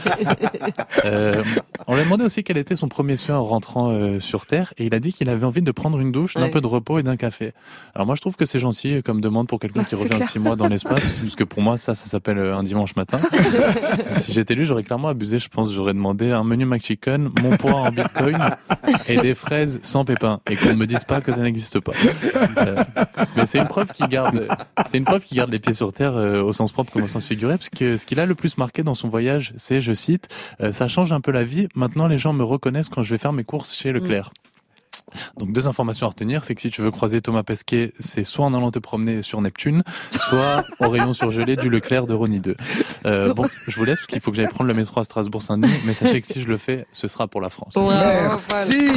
On lui a demandé aussi quel était son premier souhait en rentrant sur Terre, et il a dit qu'il avait envie de prendre une douche, d'un peu de repos et d'un café. Alors moi, je trouve que c'est gentil comme demande pour quelqu'un qui revient de 6 mois dans l'espace, parce que pour moi, ça s'appelle un dimanche matin. Si j'étais lui, j'aurais clairement abusé, je pense. J'aurais demandé un menu McChicken, mon poids en bitcoin et des fraises sans pépins, et qu'on ne me dise pas que ça n'existe pas. Mais c'est une preuve qu'il garde les pieds sur terre au sens propre comme au sens figuré, parce que ce qu'il a le plus marqué dans son voyage, c'est, je cite, ça change un peu la vie. Maintenant, les gens me reconnaissent quand je vais faire mes courses chez Leclerc. Donc 2 informations à retenir, c'est que si tu veux croiser Thomas Pesquet, c'est soit en allant te promener sur Neptune, soit au rayon surgelé du Leclerc de Rony 2. Bon, je vous laisse parce qu'il faut que j'aille prendre le métro à Strasbourg-Saint-Denis, mais sachez que si je le fais, ce sera pour la France. Wow, merci.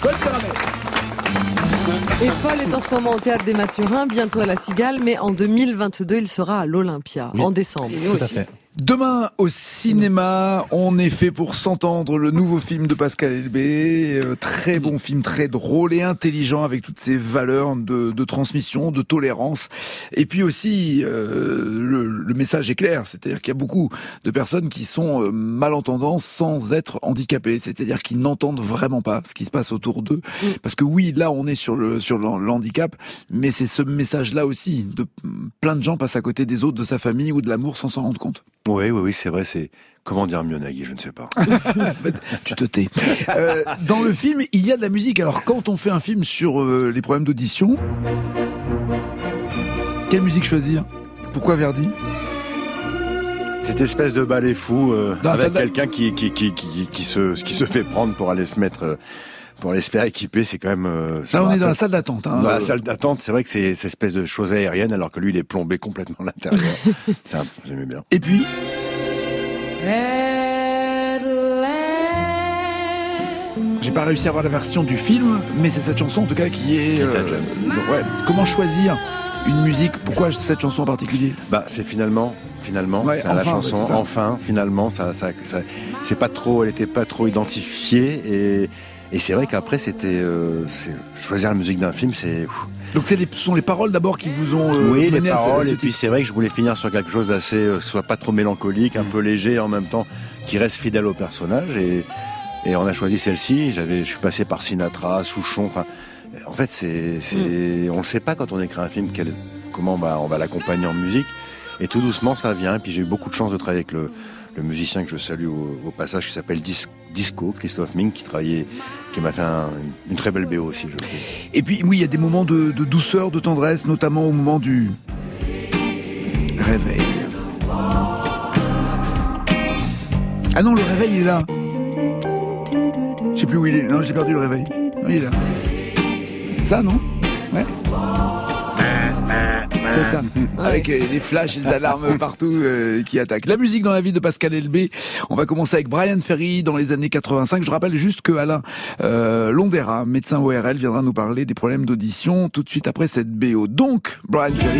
Et Paul est en ce moment au Théâtre des Mathurins, bientôt à la Cigale, mais en 2022, il sera à l'Olympia, en décembre. Tout à fait. Demain au cinéma, on est fait pour s'entendre, le nouveau film de Pascal Elbé, très bon film, très drôle et intelligent avec toutes ces valeurs de transmission, de tolérance. Et puis aussi, le message est clair, c'est-à-dire qu'il y a beaucoup de personnes qui sont malentendants sans être handicapées, c'est-à-dire qu'ils n'entendent vraiment pas ce qui se passe autour d'eux. Parce que oui, là on est sur le handicap, mais c'est ce message-là aussi, de plein de gens passent à côté des autres, de sa famille ou de l'amour sans s'en rendre compte. Oui, c'est vrai, c'est... Comment dire mieux, Nagui, je ne sais pas. Tu te tais. Dans le film, il y a de la musique. Alors, quand on fait un film sur les problèmes d'audition, quelle musique choisir? Pourquoi Verdi? Cette espèce de ballet fou avec quelqu'un qui se fait prendre pour aller se mettre... pour aller se faire équiper, c'est quand même... Là, on est dans la salle d'attente. Hein, dans la salle d'attente, c'est vrai que c'est cette espèce de chose aérienne, alors que lui, il est plombé complètement à l'intérieur. J'aimais bien. Et puis... J'ai pas réussi à avoir la version du film, mais c'est cette chanson, en tout cas, qui est... Comment choisir une musique? Pourquoi cette chanson en particulier? C'est finalement, la chanson, enfin, finalement, ça c'est pas trop, elle était pas trop identifiée, et c'est vrai qu'après, c'était choisir la musique d'un film, c'est... Donc ce sont les paroles d'abord qui vous ont oui, les paroles, et puis c'est vrai que je voulais finir sur quelque chose d'assez, soit pas trop mélancolique, un peu léger, en même temps, qui reste fidèle au personnage, et on a choisi celle-ci. Je suis passé par Sinatra, Souchon, enfin... En fait, on le sait pas quand on écrit un film, comment on va l'accompagner en musique, et tout doucement, ça vient, et puis j'ai eu beaucoup de chance de travailler avec le musicien que je salue au passage, qui s'appelle Disco, Christophe Ming, qui m'a fait une très belle BO aussi, je trouve. Et puis, oui, il y a des moments de douceur, de tendresse, notamment au moment du réveil. Ah non, le réveil, il est là. Je sais plus où il est. Non, j'ai perdu le réveil. Non, il est là. Ça, non? Ouais. C'est ça, avec les flashs et les alarmes partout qui attaquent. La musique dans la vie de Pascal Elbé. On va commencer avec Bryan Ferry dans les années 85. Je rappelle juste que Alain Londera, médecin ORL, viendra nous parler des problèmes d'audition tout de suite après cette BO. Donc, Bryan Ferry.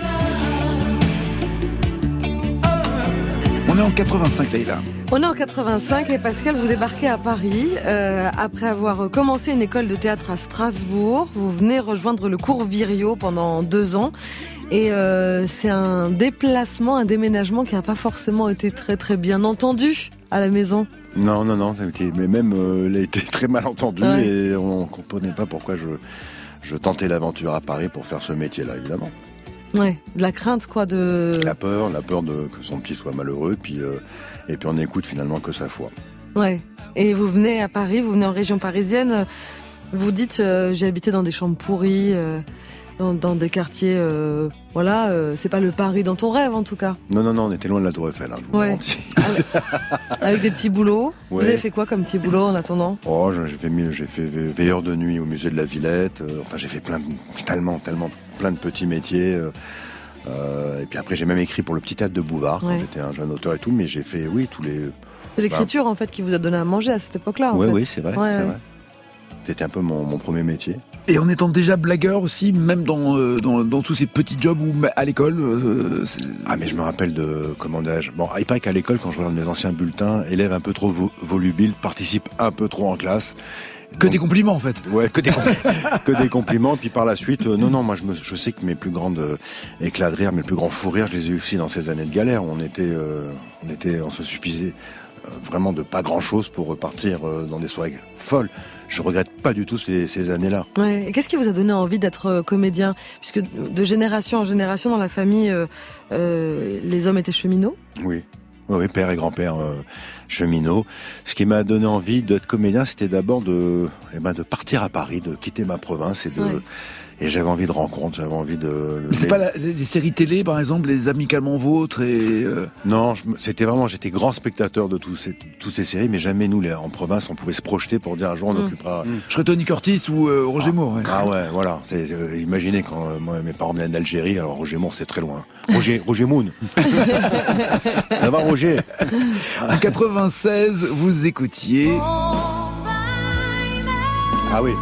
On est en 85, Leïla. On est en 85 et Pascal, vous débarquez à Paris après avoir commencé une école de théâtre à Strasbourg. Vous venez rejoindre le cours Virio pendant 2 ans et c'est un déplacement, un déménagement qui n'a pas forcément été très très bien entendu à la maison. Non, mais même il a été très mal entendu et on ne comprenait pas pourquoi je tentais l'aventure à Paris pour faire ce métier-là, évidemment. Ouais, de la crainte quoi de... La peur de que son petit soit malheureux, et puis on n'écoute finalement que sa foi. Ouais. Et vous venez à Paris, vous venez en région parisienne, vous dites j'ai habité dans des chambres pourries, dans des quartiers, c'est pas le Paris dans ton rêve en tout cas. Non, on était loin de la Tour Eiffel, Avec des petits boulots. Ouais. Vous avez fait quoi comme petit boulot en attendant ? Oh, j'ai fait veilleur de nuit au musée de la Villette. J'ai fait tellement plein de petits métiers. Et puis après, j'ai même écrit pour le Petit Théâtre de Bouvard quand j'étais un jeune auteur et tout. Mais j'ai fait, tous les. C'est l'écriture en fait qui vous a donné à manger à cette époque-là. Oui, c'est vrai. C'était un peu mon premier métier. Et en étant déjà blagueur aussi, même dans tous ces petits jobs ou à l'école. Mais je me rappelle comment dirais-je. Bon, il paraît qu'à l'école, quand je regarde mes anciens bulletins, élèves un peu trop volubiles participent un peu trop en classe. Que des compliments en fait. Ouais, que des compliments. Puis par la suite, moi je sais que mes plus grandes éclats de rire, mes plus grands fous rires, je les ai eu aussi dans ces années de galère. On se suffisait vraiment de pas grand chose pour repartir dans des soirées folles. Je regrette pas du tout ces années-là. Ouais. Et qu'est-ce qui vous a donné envie d'être comédien ? Puisque de génération en génération dans la famille, les hommes étaient cheminots. Oui, père et grand-père cheminots. Ce qui m'a donné envie d'être comédien, c'était d'abord de partir à Paris, de quitter ma province et j'avais envie de rencontres, j'avais envie de... Mais c'est pas les séries télé, par exemple, les Amicalement Vôtres et... Non, j'étais grand spectateur de toutes ces séries, mais jamais nous, en province, on pouvait se projeter pour dire un jour on occupera... Je serais Tony Curtis ou Roger Moore. Voilà. Imaginez quand mes parents venaient d'Algérie, alors Roger Moore, c'est très loin. Roger Moon. Ça va, Roger? En 96, vous écoutiez... Ah oui.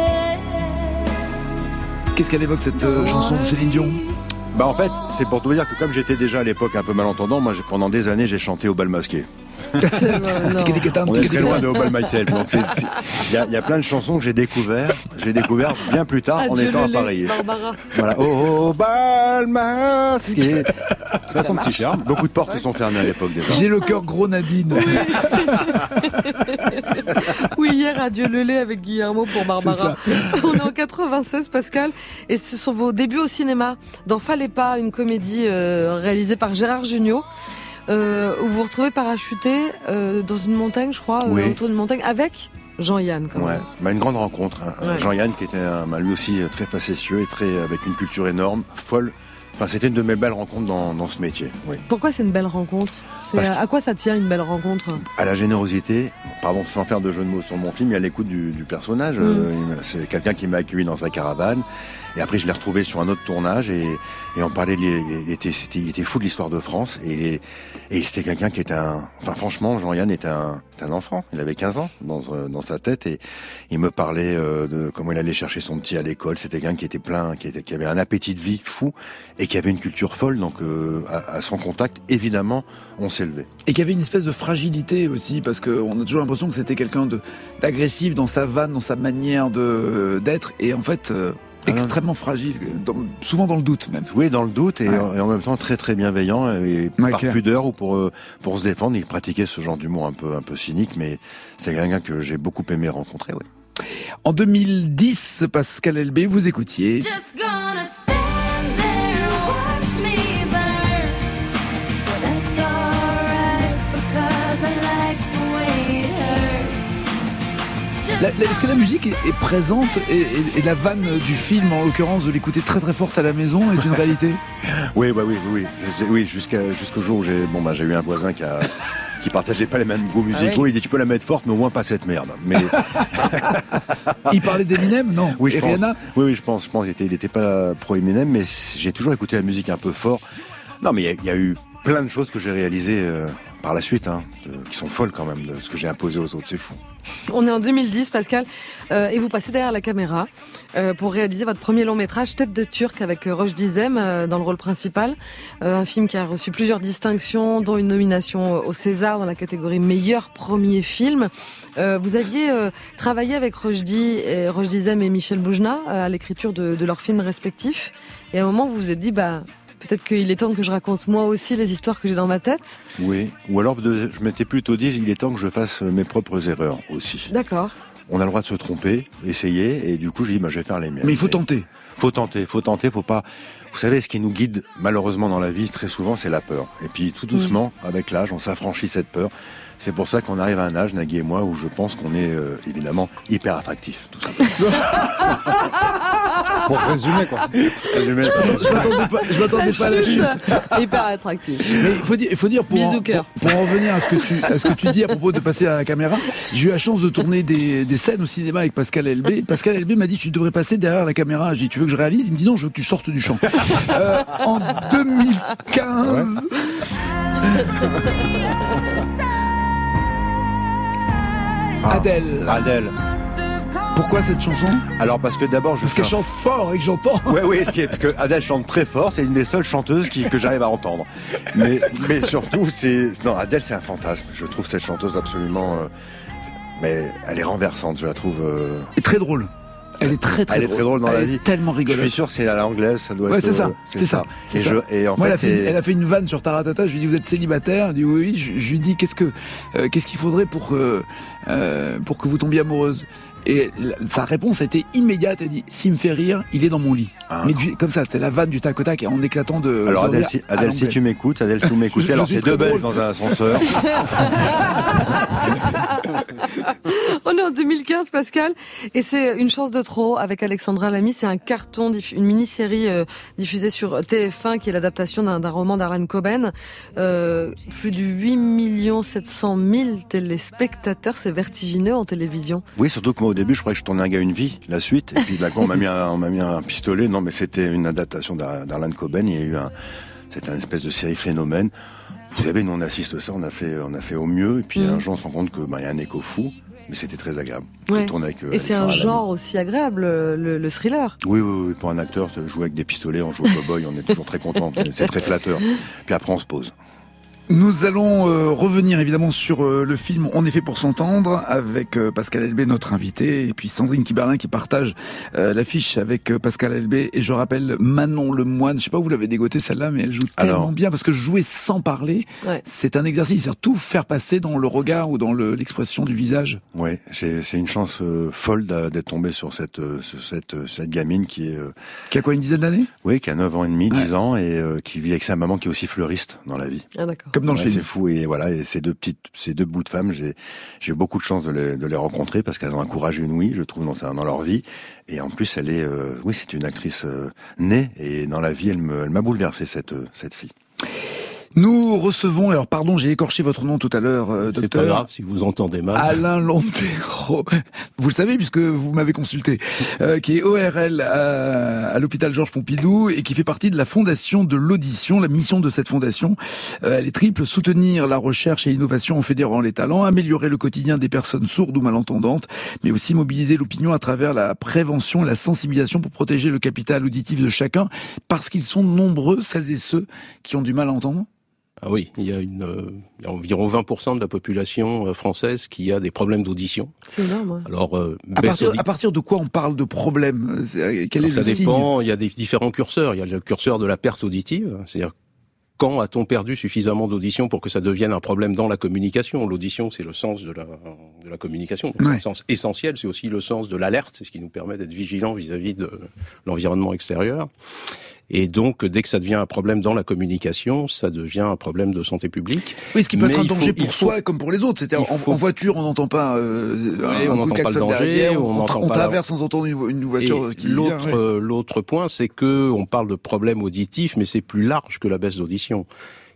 Qu'est-ce qu'elle évoque cette chanson de Céline Dion ? En fait, c'est pour tout dire que comme j'étais déjà à l'époque un peu malentendant, moi pendant des années j'ai chanté au bal masqué. On est très loin de Au bal myself. Donc il y a plein de chansons que j'ai découvert bien plus tard en étant à Paris. Voilà, au bal masqué. Ça a son petit charme. Beaucoup de portes sont fermées à l'époque déjà. J'ai le cœur gros, Nadine. Oui, hier, Adieu le lait avec Guillermo pour Barbara. On est en 96, Pascal, et ce sont vos débuts au cinéma. Dans Fallait pas, une comédie réalisée par Gérard Jugnot, où vous vous retrouvez parachuté dans une montagne, je crois, autour d'une montagne, avec Jean-Yann. Une grande rencontre. Jean-Yann qui était lui aussi très facétieux et avec une culture énorme, folle. C'était une de mes belles rencontres dans ce métier. Oui. Pourquoi c'est une belle rencontre ? À quoi ça tient une belle rencontre ? À la générosité, sans faire de jeu de mots sur mon film, et à l'écoute du personnage. C'est quelqu'un qui m'a accueilli dans sa caravane. Et après, je l'ai retrouvé sur un autre tournage et on parlait. Il était fou de l'histoire de France et c'était quelqu'un qui était franchement, Jean-Yann était un enfant. Il avait 15 ans dans sa tête et il me parlait de comment il allait chercher son petit à l'école. C'était quelqu'un qui était plein, qui avait un appétit de vie fou et qui avait une culture folle. Donc, à son contact, évidemment, on s'est levé. Et qui avait une espèce de fragilité aussi, parce qu'on a toujours l'impression que c'était quelqu'un d'agressif dans sa vanne, dans sa manière d'être, et en fait extrêmement fragile, souvent dans le doute même. Oui, dans le doute, et en même temps très très bienveillant, et par pudeur ou pour se défendre, il pratiquait ce genre d'humour un peu cynique, mais c'est quelqu'un que j'ai beaucoup aimé rencontrer. Oui. En 2010, Pascal Elbé, vous écoutiez... Est-ce que la musique est présente et la vanne du film, en l'occurrence, de l'écouter très très forte à la maison, est une réalité ? Oui. Jusqu'au jour où j'ai eu un voisin qui qui partageait pas les mêmes goûts musicaux. Il dit tu peux la mettre forte, mais au moins pas cette merde. Mais il parlait d'Eminem, non? Oui, je pense. Oui, je pense. Il était pas pro Eminem, mais j'ai toujours écouté la musique un peu fort. Non, mais il y a eu plein de choses que j'ai réalisées par la suite, qui sont folles quand même, de ce que j'ai imposé aux autres, c'est fou. On est en 2010, Pascal, et vous passez derrière la caméra pour réaliser votre premier long métrage, Tête de Turc, avec Roche Dizem dans le rôle principal. Un film qui a reçu plusieurs distinctions, dont une nomination au César dans la catégorie meilleur premier film. Vous aviez travaillé avec Roche Dizem et Michel Boujna à l'écriture de leurs films respectifs. Et à un moment, vous vous êtes dit, peut-être qu'il est temps que je raconte moi aussi les histoires que j'ai dans ma tête. Oui, ou alors je m'étais plutôt dit, il est temps que je fasse mes propres erreurs aussi. D'accord. On a le droit de se tromper, essayer, et du coup j'ai dit, je vais faire les miennes. Mais il faut tenter. Faut tenter, faut pas... Vous savez, ce qui nous guide malheureusement dans la vie, très souvent, c'est la peur. Et puis tout doucement, avec l'âge, on s'affranchit cette peur. C'est pour ça qu'on arrive à un âge, Nagui et moi, où je pense qu'on est évidemment hyper attractif, tout simplement. Pour résumer, quoi. Je m'attendais pas à la chute. Hyper attractif. Mais il faut dire pour en revenir à ce que tu dis à propos de passer à la caméra, j'ai eu la chance de tourner des scènes au cinéma avec Pascal Elbé. Pascal Elbé m'a dit tu devrais passer derrière la caméra. J'ai dit tu veux que je réalise? Il me dit non, je veux que tu sortes du champ. En 2015. Adèle. Pourquoi cette chanson? Alors parce que d'abord parce qu'elle chante fort et que j'entends. Oui, parce que Adèle chante très fort, c'est une des seules chanteuses que j'arrive à entendre. Mais surtout Adèle c'est un fantasme. Je trouve cette chanteuse absolument mais elle est renversante, je la trouve et très drôle. Elle est très drôle dans la vie. Tellement rigolote. Je suis sûr que c'est à l'anglaise, ça doit être. C'est ça. Et en moi, fait, elle a fait une vanne sur Taratata. Je lui dis vous êtes célibataire. Elle dit oui. Je lui dis qu'est-ce qu'il faudrait pour que vous tombiez amoureuse. Et sa réponse a été immédiate. Elle dit s'il me fait rire, il est dans mon lit. Mais comme ça, c'est la vanne du tac au tac et en éclatant de. Alors Adèle, si tu m'écoutes, Adèle, si vous m'écoutez, alors c'est deux Belges dans un ascenseur. On est en 2015, Pascal, et c'est Une chance de trop avec Alexandra Lamy. C'est un carton, une mini-série diffusée sur TF1 qui est l'adaptation d'un roman d'Harlan Coben. Plus de 8 700 000 téléspectateurs, c'est vertigineux en télévision. Oui, surtout que moi au début je croyais que je tournais un gars une vie, la suite, et puis d'accord on m'a mis un pistolet. Non, mais c'était une adaptation d'Harlan Coben. Il y a eu c'était une espèce de série phénomène. Vous savez, nous on assiste à ça, on a fait au mieux, et puis un jour on se rend compte que y a un écho fou, mais c'était très agréable. Ouais. Avec, et c'est un genre aussi agréable, le thriller. Oui, pour un acteur, jouer avec des pistolets, on joue au cowboy, on est toujours très content, c'est très flatteur. Puis après on se pose. Nous allons revenir évidemment sur le film On est fait pour s'entendre avec Pascal Elbé, notre invité, et puis Sandrine Kiberlin qui partage l'affiche avec Pascal Elbé. Et je rappelle Manon Lemoine, je sais pas où vous l'avez dégoté celle-là, mais elle joue tellement bien parce que jouer sans parler, c'est un exercice, c'est tout faire passer dans le regard ou dans l'expression du visage. Oui, c'est une chance folle d'être tombé sur cette gamine qui a quoi, une dizaine d'années? Oui, qui a 9 ans et demi, 10 ans, et qui vit avec sa maman qui est aussi fleuriste dans la vie. Ah d'accord. Comme dans le film. C'est fou, et voilà, et ces deux bouts de femmes, j'ai eu beaucoup de chance de les rencontrer parce qu'elles ont un courage inouï, je trouve, dans leur vie. Et en plus, c'est une actrice née, et dans la vie, elle m'a bouleversé cette fille. Nous recevons, alors pardon, j'ai écorché votre nom tout à l'heure, docteur. C'est pas grave si vous entendez mal. Alain Lontero. Vous le savez puisque vous m'avez consulté, qui est ORL à l'hôpital Georges Pompidou et qui fait partie de la fondation de l'audition. La mission de cette fondation, elle est triple: soutenir la recherche et l'innovation en fédérant les talents, améliorer le quotidien des personnes sourdes ou malentendantes, mais aussi mobiliser l'opinion à travers la prévention et la sensibilisation pour protéger le capital auditif de chacun, parce qu'ils sont nombreux, celles et ceux qui ont du mal à entendre. Ah oui, il y a environ 20% de la population française qui a des problèmes d'audition. C'est énorme. Alors, à partir de quoi on parle de problème? Quel est le signe? Ça dépend, il y a des différents curseurs. Il y a le curseur de la perte auditive, c'est-à-dire quand a-t-on perdu suffisamment d'audition pour que ça devienne un problème dans la communication? L'audition, c'est le sens de la communication. C'est un sens essentiel, c'est aussi le sens de l'alerte, c'est ce qui nous permet d'être vigilants vis-à-vis de l'environnement extérieur. Et donc, dès que ça devient un problème dans la communication, ça devient un problème de santé publique. Oui, ce qui peut être un danger pour soi comme pour les autres. C'est-à-dire, en voiture, on n'entend pas un coup de klaxon derrière, on traverse sans entendre une voiture qui vient. L'autre point, c'est que on parle de problèmes auditifs, mais c'est plus large que la baisse d'audition.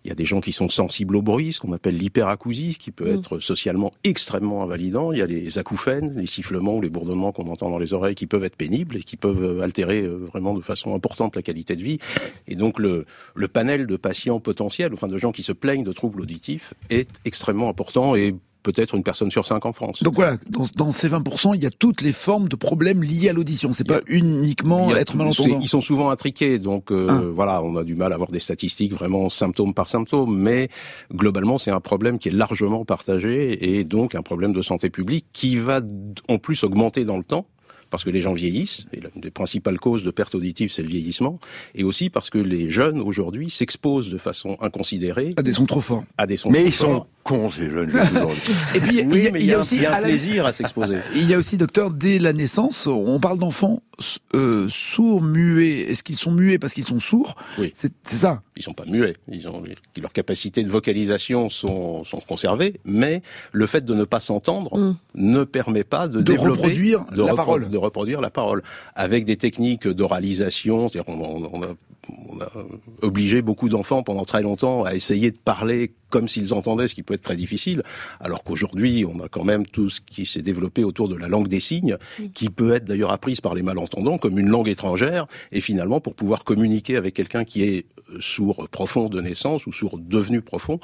Il y a des gens qui sont sensibles au bruit, ce qu'on appelle l'hyperacousie, qui peut être socialement extrêmement invalidant. Il y a les acouphènes, les sifflements, les bourdonnements qu'on entend dans les oreilles qui peuvent être pénibles et qui peuvent altérer vraiment de façon importante la qualité de vie. Et donc le panel de patients potentiels, enfin de gens qui se plaignent de troubles auditifs, est extrêmement important et peut-être une personne sur 5 en France. Donc voilà, dans ces 20%, il y a toutes les formes de problèmes liés à l'audition. C'est pas uniquement être malentendant. Ils sont souvent intriqués, donc voilà, on a du mal à avoir des statistiques vraiment symptôme par symptôme, mais globalement, c'est un problème qui est largement partagé et donc un problème de santé publique qui va en plus augmenter dans le temps. Parce que les gens vieillissent, et l'une des principales causes de perte auditive, c'est le vieillissement, et aussi parce que les jeunes, aujourd'hui, s'exposent de façon inconsidérée... à des sons trop forts. Mais ils sont cons, ces jeunes aujourd'hui. Et puis, il y a aussi un plaisir à s'exposer. Il y a aussi, docteur, dès la naissance, on parle d'enfants sourds, muets. Est-ce qu'ils sont muets parce qu'ils sont sourds ? Oui. C'est ça. Ils sont pas muets. Leurs capacités de vocalisation sont conservées, mais le fait de ne pas s'entendre ne permet pas de reproduire la parole. De reproduire la parole. Avec des techniques d'oralisation, c'est-à-dire on a obligé beaucoup d'enfants pendant très longtemps à essayer de parler comme s'ils entendaient, ce qui peut être très difficile, alors qu'aujourd'hui, on a quand même tout ce qui s'est développé autour de la langue des signes, qui peut être d'ailleurs apprise par les malentendants comme une langue étrangère, et finalement, pour pouvoir communiquer avec quelqu'un qui est sourd profond de naissance, ou sourd devenu profond,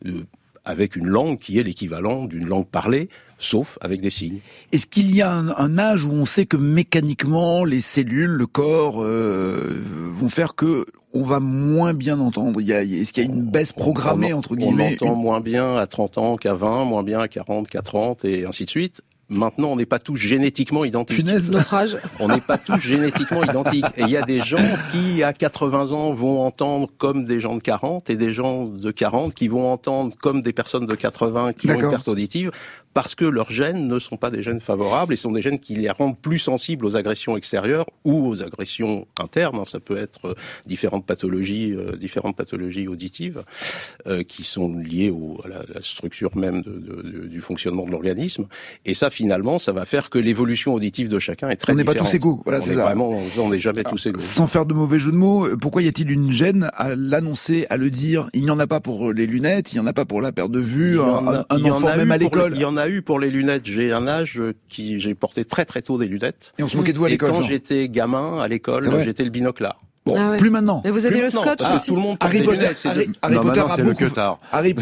avec une langue qui est l'équivalent d'une langue parlée, sauf avec des signes. Est-ce qu'il y a un âge où on sait que mécaniquement, les cellules, le corps, vont faire que on va moins bien entendre? Est-ce qu'il y a une baisse programmée, entre guillemets? On entend moins bien à 30 ans qu'à 20, moins bien à 40 qu'à 30, et ainsi de suite. Maintenant, on n'est pas tous génétiquement identiques. Punaise, naufrage. On n'est pas tous génétiquement identiques. Et il y a des gens qui, à 80 ans, vont entendre comme des gens de 40, et des gens de 40 qui vont entendre comme des personnes de 80 qui ont une perte auditive, parce que leurs gènes ne sont pas des gènes favorables et sont des gènes qui les rendent plus sensibles aux agressions extérieures ou aux agressions internes. Ça peut être différentes pathologies auditives qui sont liées à la structure même du fonctionnement de l'organisme. Et ça, finalement, ça va faire que l'évolution auditive de chacun est très différente. On n'est pas tous égaux. Voilà, c'est ça. On n'est jamais tous égaux. Sans faire de mauvais jeu de mots, pourquoi y a-t-il une gêne à l'annoncer, à le dire? Il n'y en a pas pour les lunettes, il n'y en a pas pour la perte de vue, un enfant même à l'école. Il y en a eu pour les lunettes. J'ai un âge j'ai porté très très tôt des lunettes. Et on se moquait de vous à l'école. Et quand j'étais gamin à l'école, j'étais le binoclard. Bon, plus maintenant. Mais vous avez le scotch aussi. Tout le monde Harry Potter, Harry Potter a c'est beaucoup. le Cutard. Harry,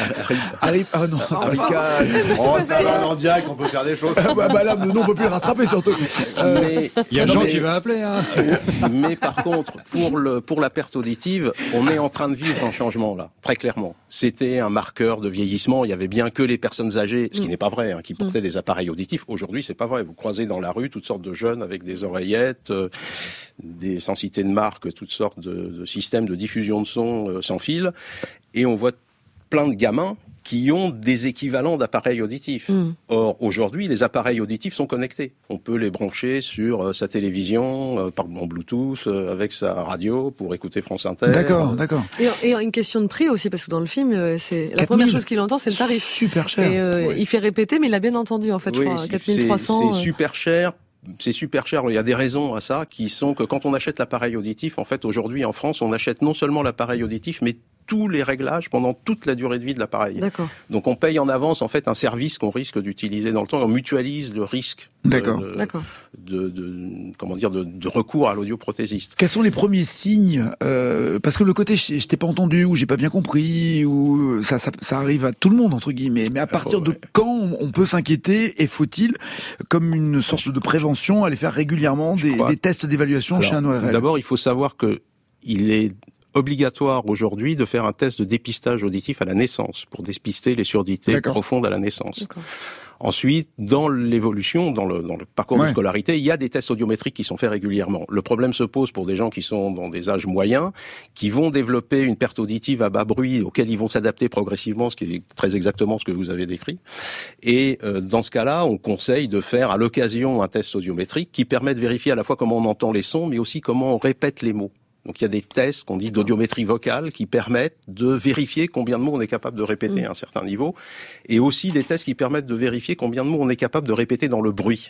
ah non, Pascal. Oh, ça va, en direct, on peut faire des choses. Bah là, non, on peut plus le rattraper surtout. Il y a Jean qui va appeler. Hein. Mais par contre, pour la perte auditive, on est en train de vivre un changement là, très clairement. C'était un marqueur de vieillissement. Il y avait bien que les personnes âgées, ce qui n'est pas vrai, qui portaient des appareils auditifs. Aujourd'hui, c'est pas vrai. Vous croisez dans la rue toutes sortes de jeunes avec des oreillettes, des sensibilités de marque, toutes sortes de systèmes de diffusion de son sans fil, et on voit plein de gamins qui ont des équivalents d'appareils auditifs. Or, aujourd'hui, les appareils auditifs sont connectés. On peut les brancher sur sa télévision, par Bluetooth, avec sa radio, pour écouter France Inter. D'accord. Et une question de prix aussi, parce que dans le film, c'est la première chose qu'il entend, c'est le tarif. Super cher. Et il fait répéter, mais il a bien entendu, en fait, je crois, 4300. C'est super cher. C'est super cher. Il y a des raisons à ça qui sont que quand on achète l'appareil auditif, en fait, aujourd'hui en France, on achète non seulement l'appareil auditif, mais tous les réglages pendant toute la durée de vie de l'appareil. D'accord. Donc on paye en avance en fait un service qu'on risque d'utiliser dans le temps. On mutualise le risque de recours à l'audioprothésiste. Quels sont les premiers signes parce que le côté je t'ai pas entendu ou j'ai pas bien compris ou ça arrive à tout le monde entre guillemets. Mais à partir de quand on peut s'inquiéter et faut-il comme une sorte de prévention aller faire régulièrement des tests d'évaluation chez un ORL? D'abord, il faut savoir que il est obligatoire aujourd'hui de faire un test de dépistage auditif à la naissance pour dépister les surdité profondes à la naissance. D'accord. Ensuite, dans l'évolution, dans le parcours de scolarité, il y a des tests audiométriques qui sont faits régulièrement. Le problème se pose pour des gens qui sont dans des âges moyens, qui vont développer une perte auditive à bas bruit, auquel ils vont s'adapter progressivement, ce qui est très exactement ce que vous avez décrit. Et dans ce cas-là, on conseille de faire à l'occasion un test audiométrique qui permet de vérifier à la fois comment on entend les sons, mais aussi comment on répète les mots. Donc il y a des tests qu'on dit d'audiométrie vocale qui permettent de vérifier combien de mots on est capable de répéter à un certain niveau, et aussi des tests qui permettent de vérifier combien de mots on est capable de répéter dans le bruit.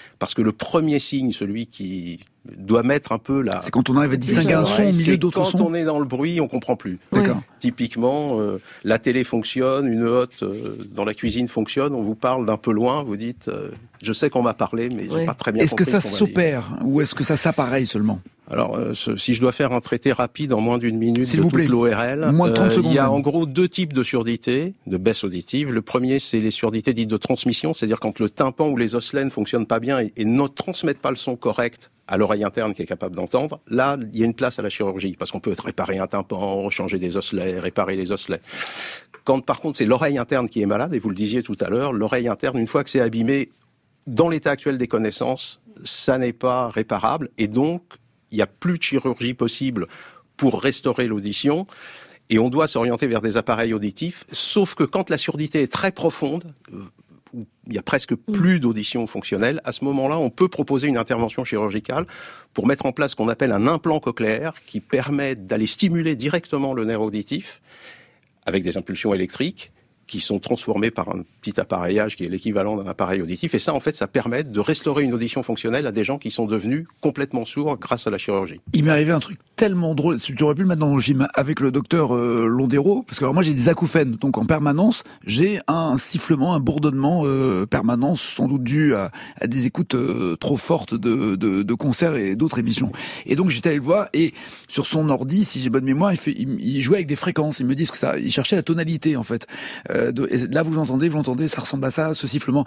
parce que le premier signe, celui qui doit mettre un peu la... C'est quand on arrive à distinguer un son au milieu d'autres sons. Quand on est dans le bruit, on comprend plus. D'accord. Typiquement, la télé fonctionne, une hotte dans la cuisine fonctionne, on vous parle d'un peu loin, vous dites je sais qu'on m'a parlé, mais j'ai pas très bien compris. Est-ce que ça s'opère ou est-ce que ça s'appareille seulement? Alors, si je dois faire un traité rapide en moins d'une minute S'il de vous toute plaît. l'ORL, Moins de 30 secondes il y a même. en gros 2 types de surdité, de baisse auditive. Le premier, c'est les surdités dites de transmission, c'est-à-dire quand le tympan ou les osselets ne fonctionnent pas bien et ne transmettent pas le son correct à l'oreille interne qui est capable d'entendre. Là, il y a une place à la chirurgie, parce qu'on peut réparer un tympan, changer des osselets, réparer les osselets. Quand par contre c'est l'oreille interne qui est malade, et vous le disiez tout à l'heure, l'oreille interne, une fois que c'est abîmé, dans l'état actuel des connaissances, ça n'est pas réparable, et donc il n'y a plus de chirurgie possible pour restaurer l'audition, et on doit s'orienter vers des appareils auditifs, sauf que quand la surdité est très profonde, où il y a presque plus d'audition fonctionnelle, à ce moment-là, on peut proposer une intervention chirurgicale pour mettre en place ce qu'on appelle un implant cochléaire qui permet d'aller stimuler directement le nerf auditif avec des impulsions électriques qui sont transformées par un petit appareillage qui est l'équivalent d'un appareil auditif. Et ça, en fait, ça permet de restaurer une audition fonctionnelle à des gens qui sont devenus complètement sourds grâce à la chirurgie. Il m'est arrivé un truc tellement drôle, tu aurais pu le mettre dans le film, avec le docteur Londero, parce que alors moi j'ai des acouphènes, donc en permanence, j'ai un sifflement, un bourdonnement permanent, sans doute dû à des écoutes trop fortes de concerts et d'autres émissions. Et donc j'étais allé le voir, et sur son ordi, si j'ai bonne mémoire, il jouait avec des fréquences, il me dit que ça, il cherchait la tonalité en fait. Et là vous l'entendez, ça ressemble à ça, ce sifflement,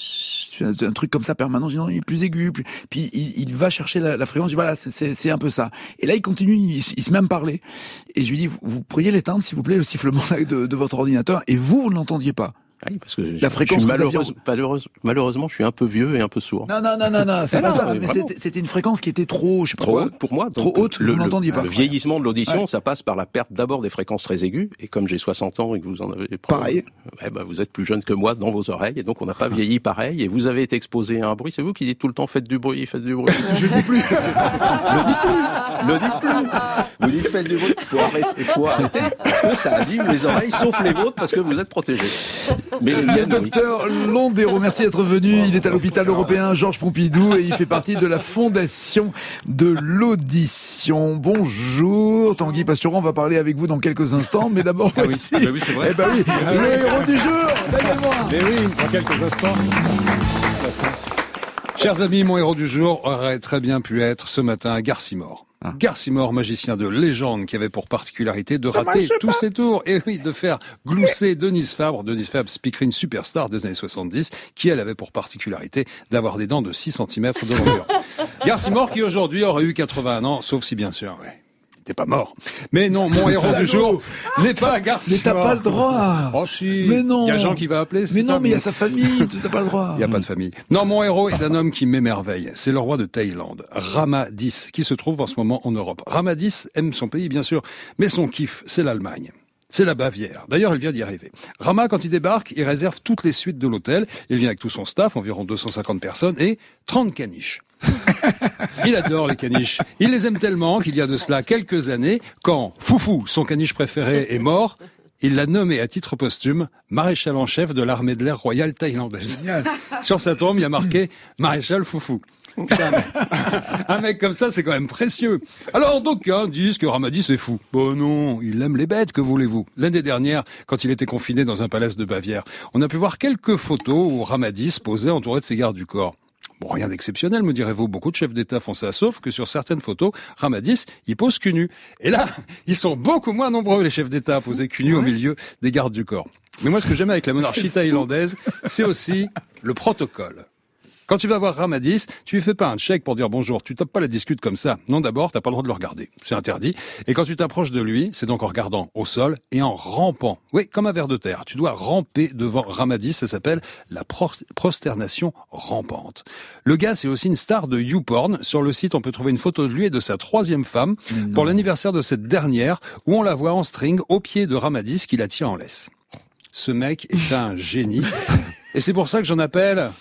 un truc comme ça permanent, je dis non, il est plus aigu, puis il va chercher la fréquence, je dis voilà, c'est un peu ça. Et là il continue, il se met à me parler, et je lui dis vous pourriez l'éteindre s'il vous plaît, le sifflement là, de votre ordinateur, et vous ne l'entendiez pas. Oui, parce que la fréquence malheureusement, je suis un peu vieux et un peu sourd. Non, c'est pas ça. Mais c'était une fréquence qui était trop, je sais pas trop quoi, haute pour moi. Trop haute, vous n'entendiez pas. Le vieillissement de l'audition, ça passe par la perte d'abord des fréquences très aiguës. Et comme j'ai 60 ans et que vous en avez pareil, vous êtes plus jeune que moi dans vos oreilles, et donc on n'a pas vieilli pareil. Et vous avez été exposé à un bruit. C'est vous qui dites tout le temps faites du bruit. Je dis plus. Le dites plus. Vous dites faites du bruit. Il faut arrêter parce que ça abîme les oreilles, sauf les vôtres, parce que vous êtes protégés. Mais le docteur Londero, merci d'être venu. Il est à l'hôpital européen Georges Pompidou et il fait partie de la fondation de l'audition. Bonjour Tanguy Pastureau, on va parler avec vous dans quelques instants, mais d'abord voici. Oui, c'est vrai. Le héros du jour, Daniel-moi. Mais oui, dans quelques instants. Chers amis, mon héros du jour aurait très bien pu être ce matin Garcimore. Garcimore, magicien de légende, qui avait pour particularité de rater tous ses tours, et oui, de faire glousser Denise Fabre, speakerine superstar des années 70, qui elle avait pour particularité d'avoir des dents de 6 cm de longueur. Garcimore qui aujourd'hui aurait eu 81 ans, sauf si bien sûr, t'es pas mort. Mais non, mon héros du jour n'est pas Garcimore. Mais t'as pas le droit. Oh si. Mais non. Il y a Jean qui va appeler. Mais non, mais il y a sa famille. T'as pas le droit. Il n'y a pas de famille. Non, mon héros est un homme qui m'émerveille. C'est le roi de Thaïlande, Rama X, qui se trouve en ce moment en Europe. Rama X aime son pays, bien sûr, mais son kiff, c'est l'Allemagne. C'est la Bavière. D'ailleurs, il vient d'y arriver. Rama, quand il débarque, il réserve toutes les suites de l'hôtel. Il vient avec tout son staff, environ 250 personnes, et 30 caniches. Il adore les caniches. Il les aime tellement qu'il y a de cela quelques années, quand Foufou, son caniche préféré, est mort, il l'a nommé à titre posthume maréchal en chef de l'armée de l'air royale thaïlandaise. Génial. Sur sa tombe, il y a marqué maréchal Foufou. Putain, un mec comme ça, c'est quand même précieux. Alors, d'aucuns disent que Ramadi, c'est fou. Bon non, il aime les bêtes, que voulez-vous. L'année dernière, quand il était confiné dans un palace de Bavière, on a pu voir quelques photos où Ramadi se posait entouré de ses gardes du corps. Bon, rien d'exceptionnel, me direz-vous. Beaucoup de chefs d'État font ça, sauf que sur certaines photos, Ramadis, il pose cul nu. Et là, ils sont beaucoup moins nombreux, les chefs d'État, à poser cul nu au milieu des gardes du corps. Mais moi, ce que j'aime avec la monarchie thaïlandaise, c'est aussi le protocole. Quand tu vas voir Ramadis, tu lui fais pas un check pour dire bonjour. Tu tapes pas la discute comme ça. Non, d'abord, t'as pas le droit de le regarder. C'est interdit. Et quand tu t'approches de lui, c'est donc en regardant au sol et en rampant. Oui, comme un ver de terre. Tu dois ramper devant Ramadis. Ça s'appelle la prosternation rampante. Le gars, c'est aussi une star de YouPorn. Sur le site, on peut trouver une photo de lui et de sa 3e femme pour l'anniversaire de cette dernière, où on la voit en string au pied de Ramadis qui la tient en laisse. Ce mec est un génie. Et c'est pour ça que j'en appelle...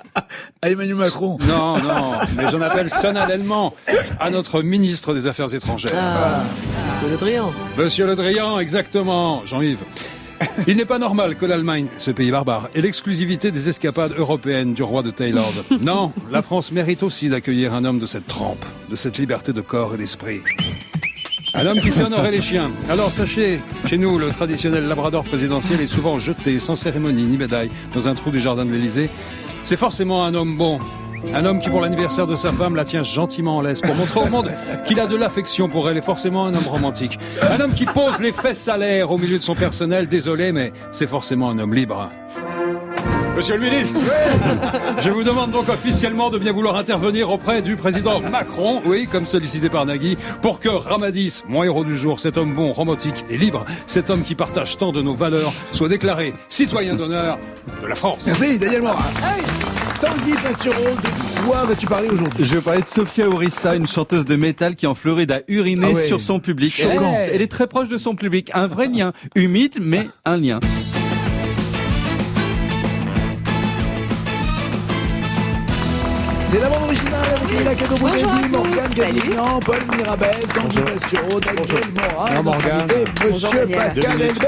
à Emmanuel Macron. Non, mais j'en appelle solennellement à notre ministre des Affaires étrangères. Monsieur Le Drian. Monsieur Le Drian, exactement, Jean-Yves. Il n'est pas normal que l'Allemagne, ce pays barbare, ait l'exclusivité des escapades européennes du roi de Thaïlande. Non, la France mérite aussi d'accueillir un homme de cette trempe, de cette liberté de corps et d'esprit. Un homme qui sait honorer les chiens. Alors sachez, chez nous, le traditionnel labrador présidentiel est souvent jeté sans cérémonie ni médaille dans un trou du jardin de l'Élysée. C'est forcément un homme bon. Un homme qui, pour l'anniversaire de sa femme, la tient gentiment en laisse pour montrer au monde qu'il a de l'affection pour elle, est forcément un homme romantique. Un homme qui pose les fesses à l'air au milieu de son personnel, désolé, mais c'est forcément un homme libre. Monsieur le ministre, je vous demande donc officiellement de bien vouloir intervenir auprès du président Macron, oui, comme sollicité par Nagui, pour que Ramadis, mon héros du jour, cet homme bon, romantique et libre, cet homme qui partage tant de nos valeurs, soit déclaré citoyen d'honneur de la France. Merci, Daniel Morin. Tanguy Pastureau, de quoi vas-tu parler aujourd'hui? Je vais parler de Sofia Aurista, une chanteuse de métal qui en Floride a uriné sur son public. Elle est très proche de son public, un vrai lien, humide mais un lien. C'est la bande originale avec Léla Cadeau-Boutelli, Morgane Galignan, Paul Mirabel, Tanguy Pastureau, Daniel Morin, Monsieur Pascal Elbé.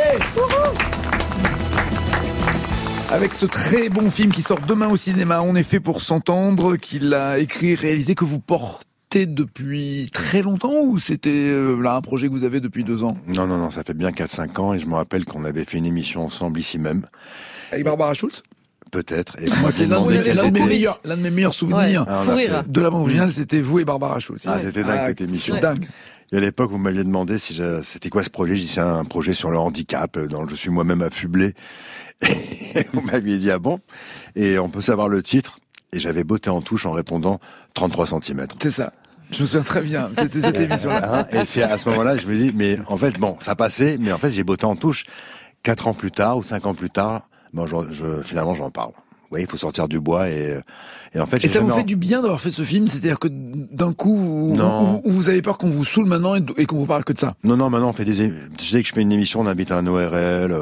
Avec ce très bon film qui sort demain au cinéma, On est fait pour s'entendre, qu'il a écrit, réalisé, que vous portez depuis très longtemps, ou c'était là un projet que vous avez depuis 2 ans? Non, ça fait bien 4-5 ans, et je me rappelle qu'on avait fait une émission ensemble ici même. Avec Barbara Schulz? Peut-être. Et moi, c'est l'un de mes meilleurs souvenirs de la bande originale, c'était vous et Barbara Schulz. C'était dingue cette émission. Dingue. Et à l'époque, vous m'aviez demandé si c'était quoi ce projet. J'ai dit, c'est un projet sur le handicap, dont je suis moi-même affublé. Et vous m'aviez dit, ah bon? Et on peut savoir le titre. Et j'avais botté en touche en répondant 33 cm. C'est ça. Je me souviens très bien. C'était cette émission-là. Et c'est à ce moment-là, je me dis, mais en fait, bon, ça passait, mais en fait, j'ai botté en touche. 4 ans plus tard ou 5 ans plus tard, bon, finalement, j'en parle. Oui, il faut sortir du bois et en fait. Et ça vous fait du bien d'avoir fait ce film? C'est-à-dire que d'un coup, vous avez peur qu'on vous saoule maintenant et qu'on vous parle que de ça? Non, maintenant on fait je sais que je fais une émission, on invite un ORL.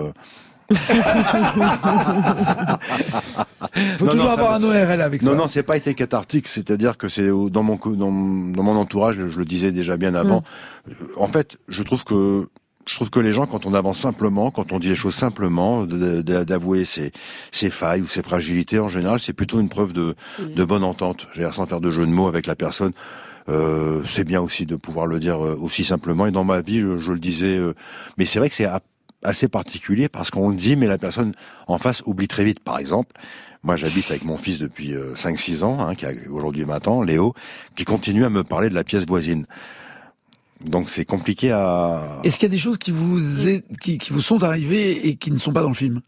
Faut toujours avoir un ORL avec ça. Non, c'est pas été cathartique. C'est-à-dire que c'est dans mon entourage, je le disais déjà bien avant. En fait, je trouve que les gens, quand on avance simplement, quand on dit les choses simplement, d'avouer ses failles ou ses fragilités, en général, c'est plutôt une preuve de bonne entente. Sans faire de jeu de mots avec la personne. C'est bien aussi de pouvoir le dire aussi simplement. Et dans ma vie, je le disais. Mais c'est vrai que c'est assez particulier parce qu'on le dit, mais la personne en face oublie très vite. Par exemple, moi j'habite avec mon fils depuis 5-6 ans, qui a aujourd'hui 20 ans, Léo, qui continue à me parler de la pièce voisine. Donc c'est compliqué à... Est-ce qu'il y a des choses qui vous sont arrivées et qui ne sont pas dans le film?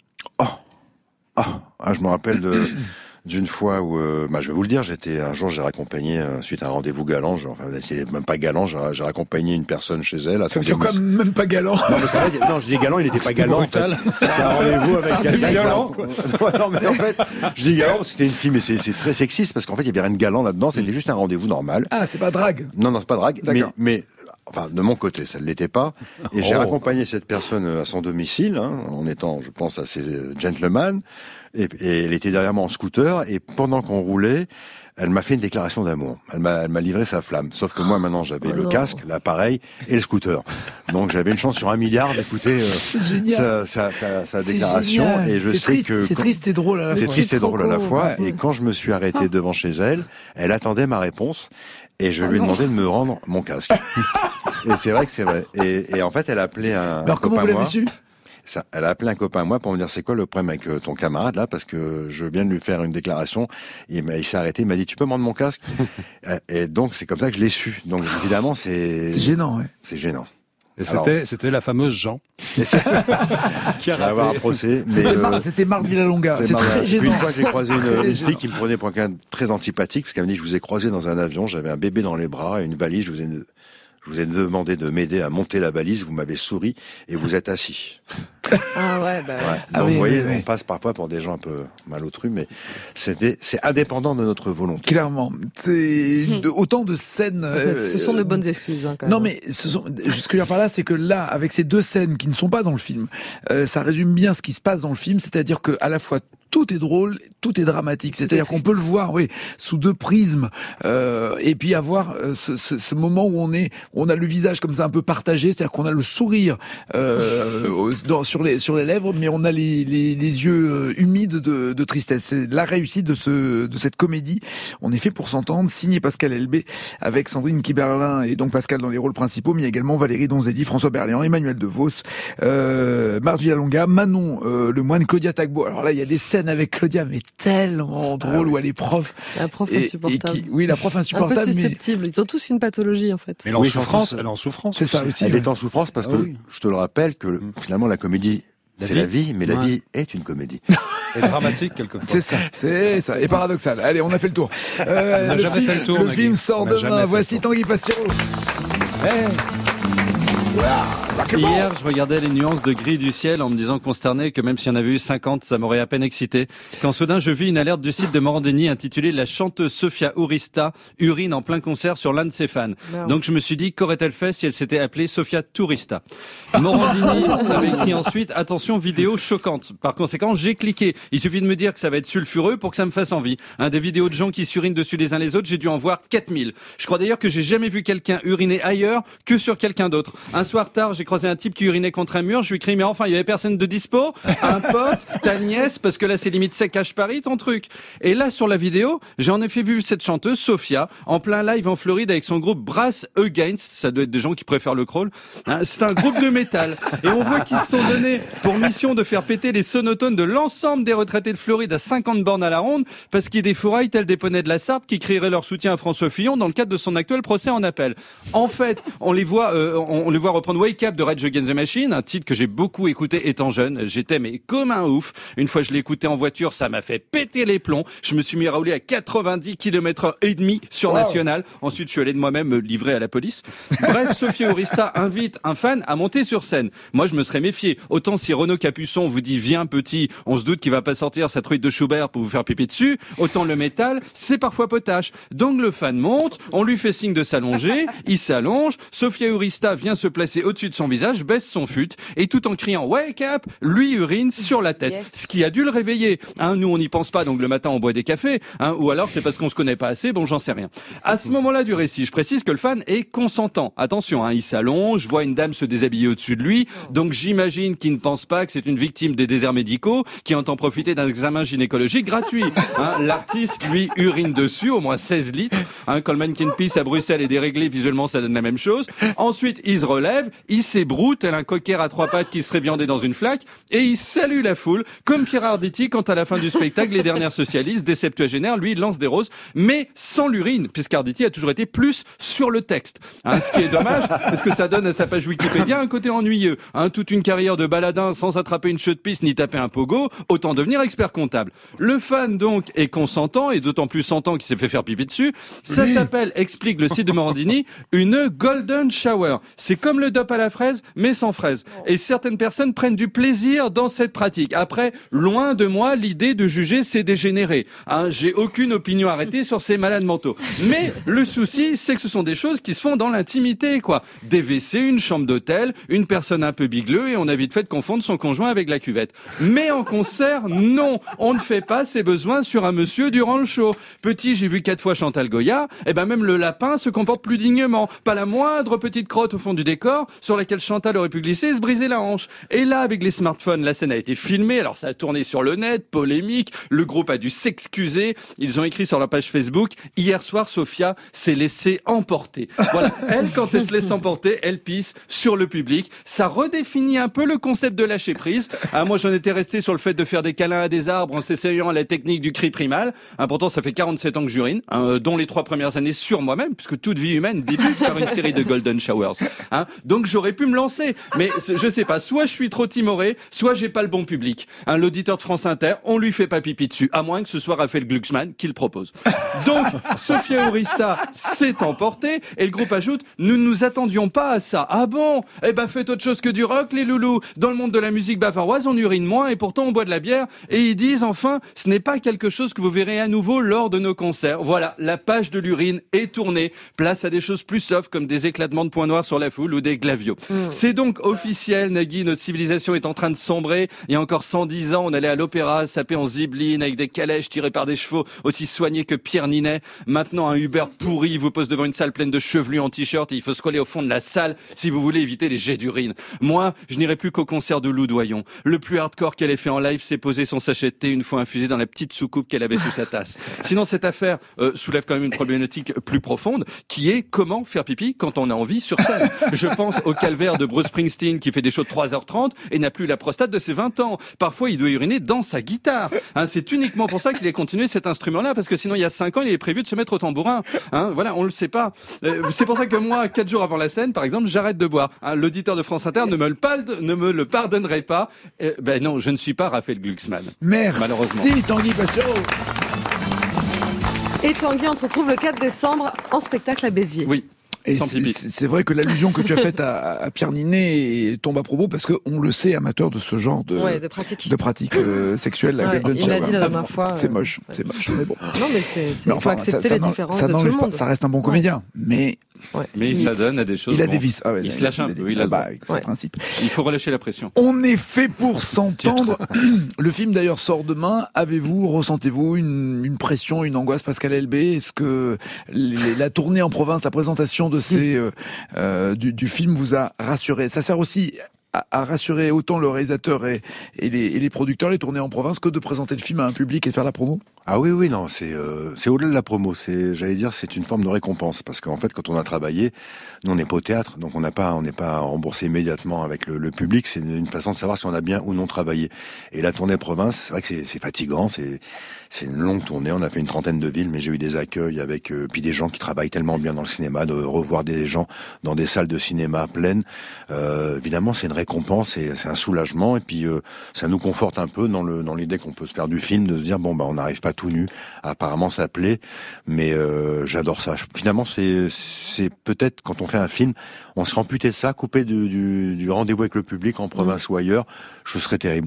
Je me rappelle d'une fois où, je vais vous le dire, un jour j'ai raccompagné, suite à un rendez-vous galant, c'est même pas galant, j'ai raccompagné une personne chez elle. Ça veut dire quoi, même pas galant? Non, je dis galant, il était pas galant. Brutal. En fait. C'était un rendez-vous avec quelqu'un. Violent. Non, mais en fait, je dis galant parce que c'était une fille, mais c'est très sexiste parce qu'en fait, il y avait rien de galant là-dedans, c'était juste un rendez-vous normal. Ah, c'était pas drague? Non, c'est pas drague. D'accord. Mais enfin, de mon côté, ça ne l'était pas. Et j'ai raccompagné cette personne à son domicile, en étant, je pense, assez gentleman. Et elle était derrière moi en scooter. Et pendant qu'on roulait, elle m'a fait une déclaration d'amour. Elle m'a livré sa flamme. Sauf que moi, maintenant, j'avais le casque, l'appareil et le scooter. Donc, j'avais une chance sur 1 milliard d'écouter sa déclaration. Génial. Et je sais que c'est triste et drôle à la fois. C'est triste et drôle à la fois. Ouais. Et quand je me suis arrêté devant chez elle, elle attendait ma réponse. Et je lui ai demandé de me rendre mon casque. Et c'est vrai que c'est vrai. Et en fait, elle a appelé un Alors, comment vous l'avez su? Elle a appelé un copain à moi pour me dire c'est quoi le problème avec ton camarade là, parce que je viens de lui faire une déclaration. Il s'est arrêté, il m'a dit tu peux me rendre mon casque. Et donc c'est comme ça que je l'ai su. Donc évidemment c'est gênant, ouais. C'est gênant. Et c'était la fameuse Jean qui a avoir un procès. C'était Marc Villalonga. C'est très gênant. Puis une fois j'ai croisé une fille qui me prenait pour quelqu'un de très antipathique parce qu'elle me dit je vous ai croisé dans un avion, j'avais un bébé dans les bras et une valise, je vous ai demandé de m'aider à monter la valise, vous m'avez souri et vous êtes assis. Ah ouais, bah ouais. Donc, vous voyez, on passe parfois pour des gens un peu malotrus, mais c'est indépendant de notre volonté. Clairement. Autant de scènes... Ce sont de bonnes excuses, quand même. Non, mais ce que je veux dire par là, c'est que là, avec ces 2 scènes qui ne sont pas dans le film, ça résume bien ce qui se passe dans le film, c'est-à-dire que à la fois tout est drôle, tout est dramatique. C'est-à-dire qu'on peut le voir, sous deux prismes, et puis avoir ce moment où on a le visage comme ça un peu partagé, c'est-à-dire qu'on a le sourire sur les lèvres, mais on a les yeux humides de tristesse. C'est la réussite de cette comédie. On est fait pour s'entendre, signé Pascal Elbé, avec Sandrine Kiberlin et donc Pascal dans les rôles principaux, mais il y a également Valérie Donzelli, François Berléand, Emmanuel DeVos, Marthe Villalonga, Manon Lemoine, Claudia Tagbo. Alors là, il y a des scènes avec Claudia, mais tellement drôles, où elle est prof. La prof insupportable. La prof insupportable. Un peu susceptible. Ils ont tous une pathologie, en fait. Mais elle est en souffrance. C'est ça aussi. Elle est en souffrance parce que, je te le rappelle, que finalement, la comédie, c'est la vie, mais la vie est une comédie. Et dramatique, quelquefois. C'est ça. Et paradoxal. Allez, on a fait le tour. On n'a jamais fait le tour, Le film sort demain. Voici Tanguy Passero. Hier, je regardais les nuances de gris du ciel en me disant consterné que même s'il y en avait eu 50, ça m'aurait à peine excité. Quand soudain, je vis une alerte du site de Morandini intitulée « La chanteuse Sofia Ourista urine en plein concert sur l'un de ses fans ». Donc je me suis dit, qu'aurait-elle fait si elle s'était appelée Sofia Tourista? Morandini avait écrit ensuite « Attention, vidéo choquante ». Par conséquent, j'ai cliqué. Il suffit de me dire que ça va être sulfureux pour que ça me fasse envie. Des vidéos de gens qui s'urinent dessus les uns les autres, j'ai dû en voir 4000. Je crois d'ailleurs que j'ai jamais vu quelqu'un uriner ailleurs que sur quelqu'un d'autre. Un soir tard, j'ai croisé un type qui urinait contre un mur, je lui ai crié mais enfin il y avait personne de dispo, un pote, ta nièce, parce que là c'est limite sec à Paris ton truc. Et là sur la vidéo, j'ai en effet vu cette chanteuse Sofia en plein live en Floride avec son groupe Brass Against, ça doit être des gens qui préfèrent le crawl. C'est un groupe de métal et on voit qu'ils se sont donnés pour mission de faire péter les sonotones de l'ensemble des retraités de Floride à 50 bornes à la ronde parce qu'il y a des fourrailles tels des poneys de la Sarthe qui crieraient leur soutien à François Fillon dans le cadre de son actuel procès en appel. En fait, on les voit reprendre Wake Up de Rage Against the Machine, un titre que j'ai beaucoup écouté étant jeune. J'étais mais comme un ouf. Une fois je l'ai écouté en voiture, ça m'a fait péter les plombs. Je me suis mis à rouler à 90 km/h et demi sur National. Ensuite, je suis allé de moi-même me livrer à la police. Bref, Sofia Ourista invite un fan à monter sur scène. Moi, je me serais méfié. Autant si Renaud Capuçon vous dit viens petit, on se doute qu'il va pas sortir sa truite de Schubert pour vous faire pipi dessus. Autant le métal, c'est parfois potache. Donc le fan monte, on lui fait signe de s'allonger, il s'allonge. Sofia Ourista vient se placer au-dessus de son visage, baisse son fut et tout en criant wake up, lui urine sur la tête. Ce qui a dû le réveiller. Nous on n'y pense pas, donc le matin on boit des cafés, ou alors c'est parce qu'on se connaît pas assez, bon j'en sais rien. À ce moment-là du récit, je précise que le fan est consentant. Attention, il s'allonge, voit une dame se déshabiller au-dessus de lui, donc j'imagine qu'il ne pense pas que c'est une victime des déserts médicaux qui entend profiter d'un examen gynécologique gratuit. L'artiste, lui, urine dessus, au moins 16 litres. Coleman Kempis à Bruxelles est déréglé, visuellement ça donne la même chose. Ensuite, il se relève, il s'ébroue tel un cocker à trois pattes qui serait viandé dans une flaque et il salue la foule comme Pierre Arditi quand à la fin du spectacle les dernières socialistes des septuagénaires lui lancent des roses mais sans l'urine puisqu'Arditi a toujours été plus sur le texte. Ce qui est dommage parce que ça donne à sa page Wikipédia un côté ennuyeux. Toute une carrière de baladin sans attraper une cheveux de pisse ni taper un pogo, autant devenir expert comptable. Le fan donc est consentant et d'autant plus sentant qu'il s'est fait faire pipi dessus. Ça s'appelle, explique le site de Morandini, une golden shower. C'est comme le dop à la fraise mais sans fraise. Et certaines personnes prennent du plaisir dans cette pratique. Après, loin de moi l'idée de juger ces dégénérés. J'ai aucune opinion arrêtée sur ces malades mentaux. Mais le souci, c'est que ce sont des choses qui se font dans l'intimité, quoi. Des WC, une chambre d'hôtel, une personne un peu bigleux et on a vite fait de confondre son conjoint avec la cuvette. Mais en concert, non. On ne fait pas ses besoins sur un monsieur durant le show. Petit, j'ai vu 4 fois Chantal Goya, même le lapin se comporte plus dignement. Pas la moindre petite crotte au fond du décor sur laquelle Chantal aurait pu glisser et se briser la hanche. Et là, avec les smartphones, la scène a été filmée, alors ça a tourné sur le net, polémique, le groupe a dû s'excuser, ils ont écrit sur leur page Facebook, hier soir, Sofia s'est laissée emporter. Voilà, elle, quand elle se laisse emporter, elle pisse sur le public. Ça redéfinit un peu le concept de lâcher prise. Moi, j'en étais resté sur le fait de faire des câlins à des arbres en s'essayant à la technique du cri primal. Pourtant, ça fait 47 ans que j'urine, dont les 3 premières années sur moi-même, puisque toute vie humaine débute par une série de golden showers. Donc, j'aurais pu me lancer. Mais je sais pas, soit je suis trop timoré, soit j'ai pas le bon public. L'auditeur de France Inter, on lui fait pas pipi dessus, à moins que ce soit Raphaël Glucksmann qui le propose. Donc, Sofia Ourista s'est emportée, et le groupe ajoute, nous ne nous attendions pas à ça. Ah bon? Faites autre chose que du rock, les loulous. Dans le monde de la musique bavaroise, on urine moins, et pourtant on boit de la bière. Et ils disent, enfin, ce n'est pas quelque chose que vous verrez à nouveau lors de nos concerts. Voilà, la page de l'urine est tournée. Place à des choses plus soft, comme des éclatements de points noirs sur la foule ou des glavios. C'est donc officiel, Nagui, notre civilisation est en train de sombrer. Il y a encore 110 ans, on allait à l'opéra, sapé en zibeline, avec des calèches tirées par des chevaux aussi soignés que Pierre Ninet. Maintenant, un Uber pourri vous pose devant une salle pleine de chevelus en t-shirt et il faut se coller au fond de la salle si vous voulez éviter les jets d'urine. Moi, je n'irai plus qu'au concert de Lou Doyon. Le plus hardcore qu'elle ait fait en live, c'est poser son sachet de thé une fois infusé dans la petite soucoupe qu'elle avait sous sa tasse. Sinon, cette affaire soulève quand même une problématique plus profonde, qui est comment faire pipi quand on a envie sur scène. Je pense au calvaire de Bruce Springsteen qui fait des shows de 3h30 et n'a plus la prostate de ses 20 ans. Parfois, il doit uriner dans sa guitare. C'est uniquement pour ça qu'il a continué cet instrument-là, parce que sinon, il y a 5 ans, il est prévu de se mettre au tambourin. Voilà, on le sait pas. C'est pour ça que moi, 4 jours avant la scène, par exemple, j'arrête de boire. L'auditeur de France Inter ne me le pardonnerait pas. Non, je ne suis pas Raphaël Glucksmann. Malheureusement. Merci Tanguy Passiot. Et Tanguy, on te retrouve le 4 décembre en spectacle à Béziers. Oui. Et c'est vrai que l'allusion que tu as faite à Pierre Ninet tombe à propos parce qu'on le sait, amateur de ce genre de pratiques sexuelles, la golden shower. Il l'a dit la dernière fois. C'est moche, mais bon. Non, mais il faut accepter les différences de tout le monde. Ça reste un bon comédien, mais... Ouais. Mais ça donne à des choses. Il a des vices. Il se lâche un peu. C'est le principe. Il faut relâcher la pression. On est fait pour s'entendre. Le film d'ailleurs sort demain. Ressentez-vous une pression, une angoisse, Pascal Elbé? Est-ce que la tournée en province, la présentation de du film vous a rassuré? Ça sert aussi à rassurer autant le réalisateur et les producteurs, les tournées en province, que de présenter le film à un public et de faire la promo? Ah oui, non, c'est au-delà de la promo. C'est une forme de récompense, parce qu'en fait, quand on a travaillé, nous on n'est pas au théâtre, donc on n'est pas remboursé immédiatement avec le public. C'est une façon de savoir si on a bien ou non travaillé. Et la tournée province, c'est vrai que c'est fatigant. C'est une longue tournée. On a fait une 30aine de villes, mais j'ai eu des accueils avec puis des gens qui travaillent tellement bien dans le cinéma, de revoir des gens dans des salles de cinéma pleines. Évidemment, c'est une récompense et c'est un soulagement. Et puis ça nous conforte un peu dans l'idée qu'on peut se faire du film, de se dire on n'arrive pas tout nu. Apparemment, ça plaît, mais j'adore ça. Finalement, c'est peut-être quand on fait un film, on serait amputé de ça, coupé du rendez-vous avec le public en province ou ailleurs. Ce serait terrible.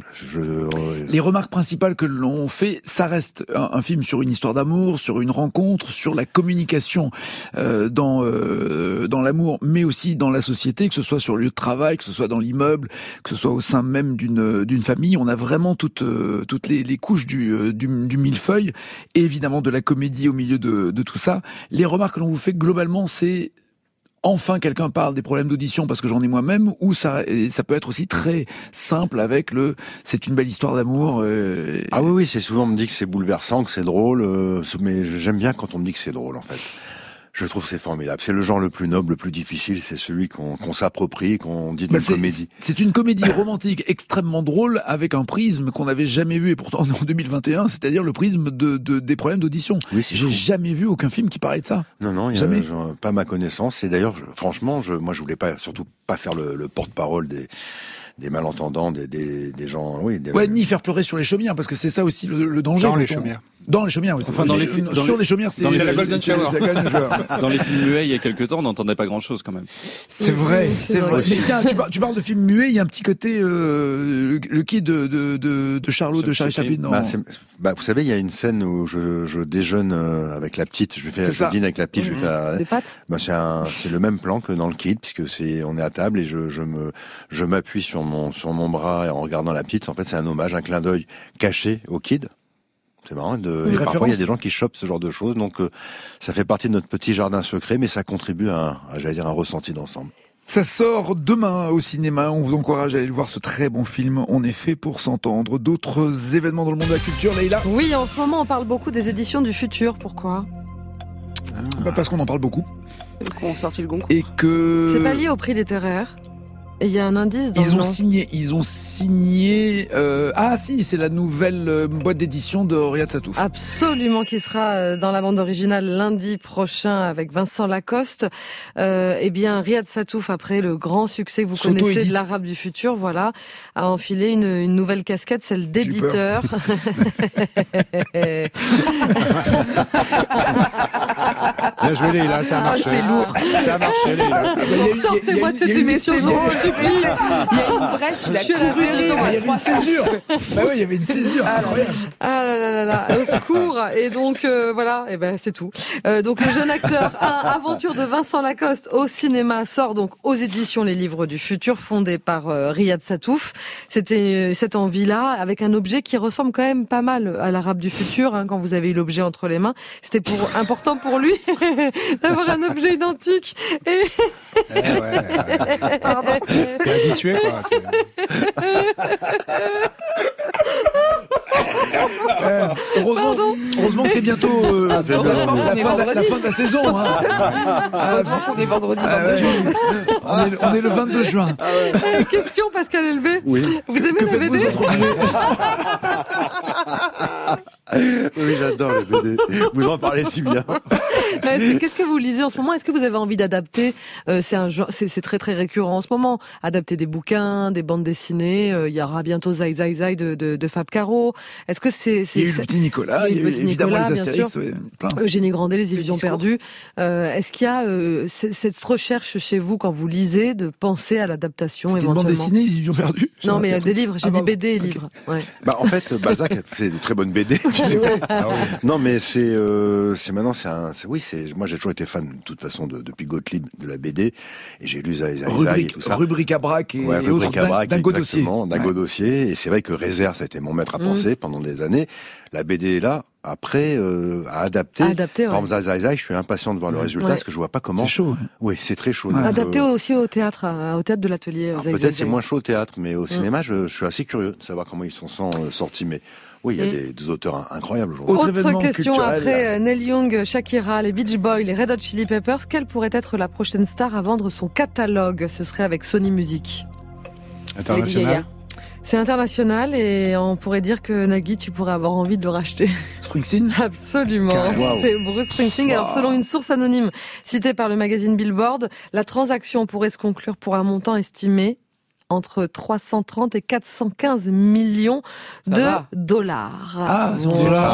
Les remarques principales que l'on fait, ça reste un film sur une histoire d'amour, sur une rencontre, sur la communication dans l'amour, mais aussi dans la société, que ce soit sur le lieu de travail, que ce soit dans l'immeuble, que ce soit au sein même d'une famille. On a vraiment toutes les couches du millefeuille, et évidemment de la comédie au milieu de tout ça. Les remarques que l'on vous fait globalement, c'est enfin quelqu'un parle des problèmes d'audition, parce que j'en ai moi-même, ou ça peut être aussi très simple avec c'est une belle histoire d'amour. Ah oui, c'est souvent on me dit que c'est bouleversant, que c'est drôle, mais j'aime bien quand on me dit que c'est drôle en fait. Je trouve que c'est formidable. C'est le genre le plus noble, le plus difficile, c'est celui qu'on s'approprie, qu'on dit d'une comédie. C'est une comédie romantique extrêmement drôle, avec un prisme qu'on n'avait jamais vu, et pourtant en 2021, c'est-à-dire le prisme des problèmes d'audition. Oui, j'ai jamais vu aucun film qui parlait de ça. Non, jamais. Pas à ma connaissance. Et d'ailleurs, franchement, moi je voulais surtout pas faire le porte-parole des malentendants, des gens, ni faire pleurer sur les chaumières, parce que c'est ça aussi le danger. Dans les chaumières. Dans les chaumières, oui. Enfin, sur les chaumières, c'est la golden shower. Dans les films muets, il y a quelques temps, on n'entendait pas grand-chose quand même. C'est vrai. Mais tiens, tu parles de films muets, il y a un petit côté le Kid de Charlot, de Charlie Chaplin. Vous savez, il y a une scène où je déjeune avec la petite, je dîne avec la petite, je fais des pâtes. C'est le même plan que dans le Kid, puisque on est à table et je m'appuie sur mon bras en regardant la petite. En fait, c'est un hommage, un clin d'œil caché au Kid. C'est marrant. Et parfois, il y a des gens qui chopent ce genre de choses. Donc, ça fait partie de notre petit jardin secret, mais ça contribue à un ressenti d'ensemble. Ça sort demain au cinéma. On vous encourage à aller le voir, ce très bon film. On est fait pour s'entendre. D'autres événements dans le monde de la culture, Leïla? Oui, en ce moment, on parle beaucoup des éditions du futur. Pourquoi? Parce qu'on en parle beaucoup. Qu'on sorti le Goncourt. Et que... C'est pas lié au prix littéraire. Et il y a un indice dans Ils ont signé. C'est la nouvelle boîte d'édition de Riyad Satouf. Absolument, qui sera dans la bande originale lundi prochain avec Vincent Lacoste. Riyad Satouf, après le grand succès que vous connaissez de l'Arabe du futur, voilà, a enfilé une nouvelle casquette, celle d'éditeur. Bien joué, Leïla, ça a marché. C'est lourd. Ça a marché, Leïla. Sortez-moi de cette émission. supplie. Il y a une brèche, il a couru dedans. Il y avait une césure. Bah oui, il y avait une césure. Ah là, au secours. Et donc voilà, et ben c'est tout. Donc le jeune acteur Aventure de Vincent Lacoste au cinéma sort donc aux éditions Les Livres du Futur, fondé par Riyad Satouf. C'était cette envie-là, avec un objet qui ressemble quand même pas mal à l'Arabe du futur, hein, quand vous avez eu l'objet entre les mains. C'était important pour lui d'avoir un objet identique. Et... Pardon. T'es habitué, quoi. Heureusement que c'est bientôt la fin de la saison. Hein. Heureusement qu'on est vendredi 22 juin. On est le 22 juin. Question, Pascal Elbé. Oui. Vous aimez la BD? Oui, j'adore les BD. Vous en parlez si bien. Qu'est-ce que vous lisez en ce moment? Est-ce que vous avez envie d'adapter? C'est très très récurrent en ce moment. Adapter des bouquins, des bandes dessinées. Il y aura bientôt Zai Zai Zai de Fab Caro. Est-ce que c'est il y a eu le petit Nicolas, il y a eu évidemment les Astérix, plein. Eugénie Grandet, les Illusions perdues. Est-ce qu'il y a cette recherche chez vous quand vous lisez de penser à l'adaptation éventuellement? Une bande dessinée, les Illusions perdues? Non, mais des livres. J'ai dit BD et livres. Ouais. Bah en fait, Balzac a fait de très bonnes BD. Non, mais moi j'ai toujours été fan de toute façon depuis Gottlieb de la BD et j'ai lu Zai Zai Zai et tout ça. Rubrique à braque et autres Dingo Dossier. Dingo Dossier. Et c'est vrai que Réserve, ça a été mon maître à penser pendant des années. La BD est là. Après, à adapter. Par exemple, Zai Zai Zai, je suis impatient de voir le résultat parce que je vois pas comment. C'est chaud. Oui, c'est très chaud. Adapté aussi au théâtre de l'atelier. Peut-être c'est moins chaud au théâtre, mais au cinéma, je suis assez curieux de savoir comment ils sont sortis. Mais oui, il y a des auteurs incroyables aujourd'hui. Autre question après Neil Young, Shakira, les Beach Boys, les Red Hot Chili Peppers. Quelle pourrait être la prochaine star à vendre son catalogue? Ce serait avec Sony Music. International. C'est international et on pourrait dire que Nagui, tu pourrais avoir envie de le racheter. Springsteen? Absolument. Wow. C'est Bruce Springsteen. Wow. Alors, selon une source anonyme citée par le magazine Billboard, la transaction pourrait se conclure pour un montant estimé entre 330 et 415 millions de dollars. Ah, c'est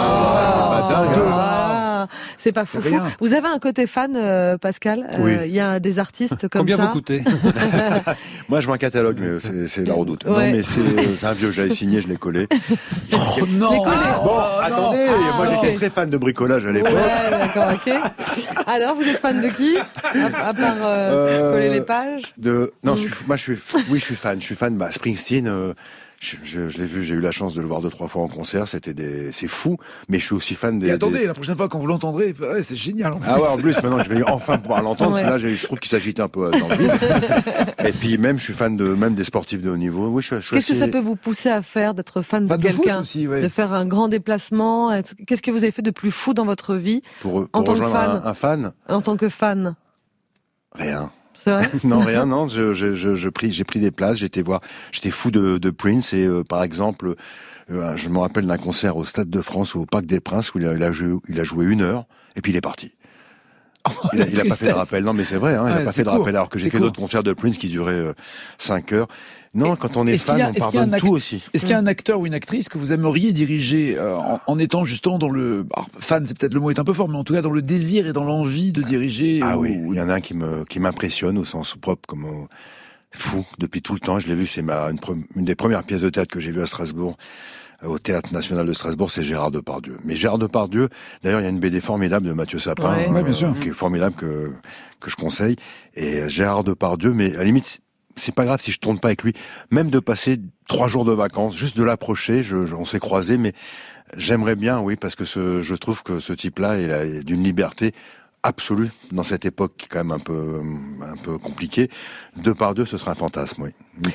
c'est pas fou. Vous avez un côté fan, Pascal? Oui. Il y a des artistes comme Combien ça. Combien vous coûtez? Moi, je vois un catalogue, mais c'est la redoute. Ouais. Non, mais c'est un vieux, j'avais signé, je l'ai collé. Oh non! Bon, attendez, moi j'étais très fan de bricolage à l'époque. Ouais, d'accord, ok. Alors, vous êtes fan de qui? À part coller les pages? Non, je suis fan. Je suis fan. Springsteen. Je l'ai vu, j'ai eu la chance de le voir 2-3 fois en concert, c'est fou, mais je suis aussi fan des... Et attendez, la prochaine fois quand vous l'entendrez, c'est génial en plus. Ah ouais, en plus, maintenant je vais enfin pouvoir l'entendre, parce que là je trouve qu'il s'agitait un peu dans le vide. Et puis même, je suis fan même des sportifs de haut niveau. Oui, Qu'est-ce que ça peut vous pousser à faire, d'être fan de quelqu'un, aussi, de faire un grand déplacement? Qu'est-ce que vous avez fait de plus fou dans votre vie en tant que fan? Un fan? En tant que fan? Rien. C'est vrai? Non, rien, non. J'ai pris des places, j'étais fou de Prince et, par exemple, je me rappelle d'un concert au Stade de France ou au Parc des Princes où il a joué 1 heure et puis il est parti. Il a pas fait de rappel. Non, mais c'est vrai, hein, il a pas fait de rappel alors que j'ai fait d'autres concerts de Prince qui duraient 5 heures. Non, quand on est fan, on pardonne tout aussi. Est-ce qu'il y a un acteur ou une actrice que vous aimeriez diriger en étant justement dans le... Alors, fan, c'est peut-être le mot est un peu fort, mais en tout cas dans le désir et dans l'envie de diriger. Ah oui, il y en a un qui m'impressionne au sens propre, comme fou depuis tout le temps. Je l'ai vu, c'est une des premières pièces de théâtre que j'ai vues à Strasbourg. Au Théâtre National de Strasbourg, c'est Gérard Depardieu. Mais Gérard Depardieu, d'ailleurs, il y a une BD formidable de Mathieu Sapin, bien sûr, qui est formidable, que je conseille. Et Gérard Depardieu, mais à la limite, c'est pas grave si je tourne pas avec lui. Même de passer 3 jours de vacances, juste de l'approcher, on s'est croisés, mais j'aimerais bien, oui, parce que je trouve que ce type-là, il a d'une liberté absolue dans cette époque qui est quand même un peu compliquée. Depardieu, ce sera un fantasme, oui.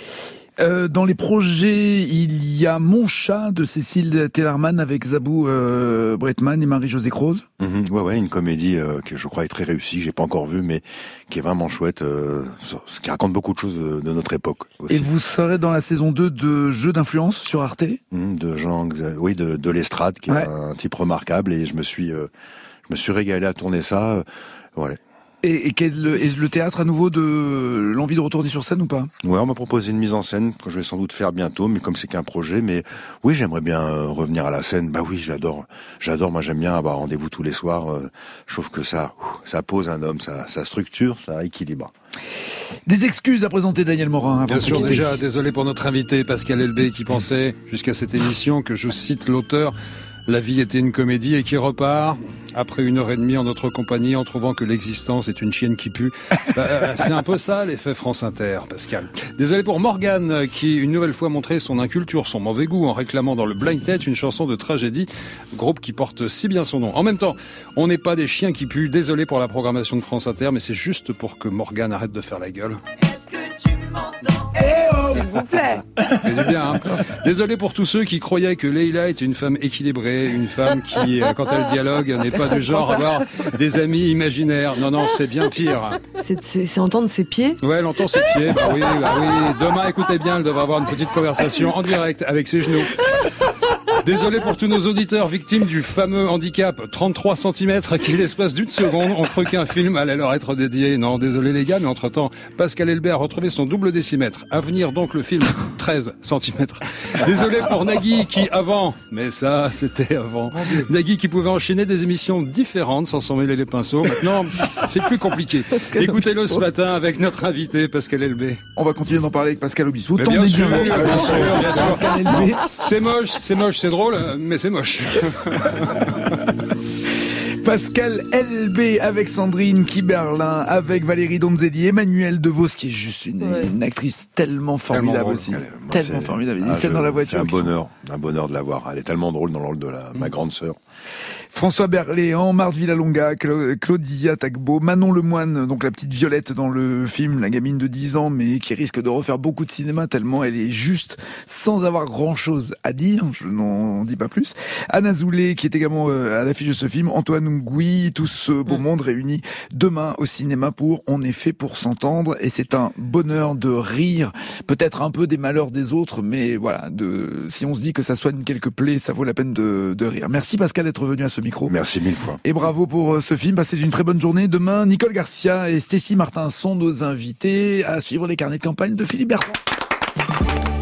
Dans les projets, il y a Mon chat de Cécile Tellerman avec Zabou Bretman et Marie-Josée Croze. Ouais, une comédie qui je crois est très réussie, j'ai pas encore vu, mais qui est vraiment chouette, qui raconte beaucoup de choses de notre époque aussi. Et vous serez dans la saison 2 de Jeux d'influence sur Arte. De l'Estrade, qui est un type remarquable, et je me suis régalé à tourner ça. Ouais. Et le théâtre à nouveau de l'envie de retourner sur scène ou pas? Ouais, on m'a proposé une mise en scène que je vais sans doute faire bientôt, mais comme c'est qu'un projet, mais oui, j'aimerais bien revenir à la scène. Bah oui, j'adore. Moi, j'aime bien avoir rendez-vous tous les soirs. Je trouve que ça pose un homme, ça structure, ça équilibre. Des excuses à présenter, Daniel Morin. Bien sûr, déjà, désolé pour notre invité Pascal Elbé qui pensait jusqu'à cette émission que, je cite l'auteur, la vie était une comédie et qui repart après 1h30 en notre compagnie en trouvant que l'existence est une chienne qui pue. C'est un peu ça l'effet France Inter, Pascal. Désolé pour Morgane qui une nouvelle fois montré son inculture, son mauvais goût en réclamant dans le Blind Test une chanson de tragédie, groupe qui porte si bien son nom. En même temps, on n'est pas des chiens qui puent. Désolé pour la programmation de France Inter, mais c'est juste pour que Morgane arrête de faire la gueule. Est-ce que tu m'entends? S'il vous plaît. C'est du bien, hein. Désolé pour tous ceux qui croyaient que Leïla était une femme équilibrée, une femme qui, quand elle dialogue, n'est pas du genre à avoir des amis imaginaires. Non, c'est bien pire. C'est entendre ses pieds? Ouais, elle entend ses pieds. Bah oui. Demain, écoutez bien, elle devra avoir une petite conversation en direct avec ses genoux. Désolé pour tous nos auditeurs victimes du fameux handicap 33 cm qui, l'espace d'une seconde, ont cru qu'un film allait leur être dédié. Non, désolé les gars, mais entre-temps, Pascal Elbé a retrouvé son double décimètre. À venir donc le film 13 cm. Désolé pour Nagui qui mais ça c'était avant, Nagui qui pouvait enchaîner des émissions différentes sans s'en mêler les pinceaux. Maintenant, c'est plus compliqué. Écoutez-le ce matin avec notre invité Pascal Elbé. On va continuer d'en parler avec Pascal Obispo. Bien sûr. Pascal Elbé. C'est moche, c'est drôle, mais c'est moche. Pascal Elbé avec Sandrine Kiberlin, avec Valérie Donzelli, Emmanuelle DeVos qui est juste une actrice tellement formidable aussi. Tellement formidable. Il est dans la voiture. C'est un bonheur de la voir. Elle est tellement drôle dans le rôle de ma grande sœur. François Berléand, Marthe Villalonga, Claudia Tagbo, Manon Lemoine, donc la petite Violette dans le film, la gamine de 10 ans, mais qui risque de refaire beaucoup de cinéma tellement elle est juste sans avoir grand chose à dire. Je n'en dis pas plus. Anna Zoulé, qui est également à l'affiche de ce film, Antoine Ngui, tout ce beau monde réuni demain au cinéma pour On est fait pour s'entendre, et c'est un bonheur de rire, peut-être un peu des malheurs des autres, mais voilà, si on se dit que ça soigne quelques plaies, ça vaut la peine de rire. Merci Pascal d'être venu à ce micro. Merci 1000 fois. Et bravo pour ce film. Passez une très bonne journée. Demain, Nicole Garcia et Stécie Martin sont nos invités à suivre les carnets de campagne de Philippe Bertrand.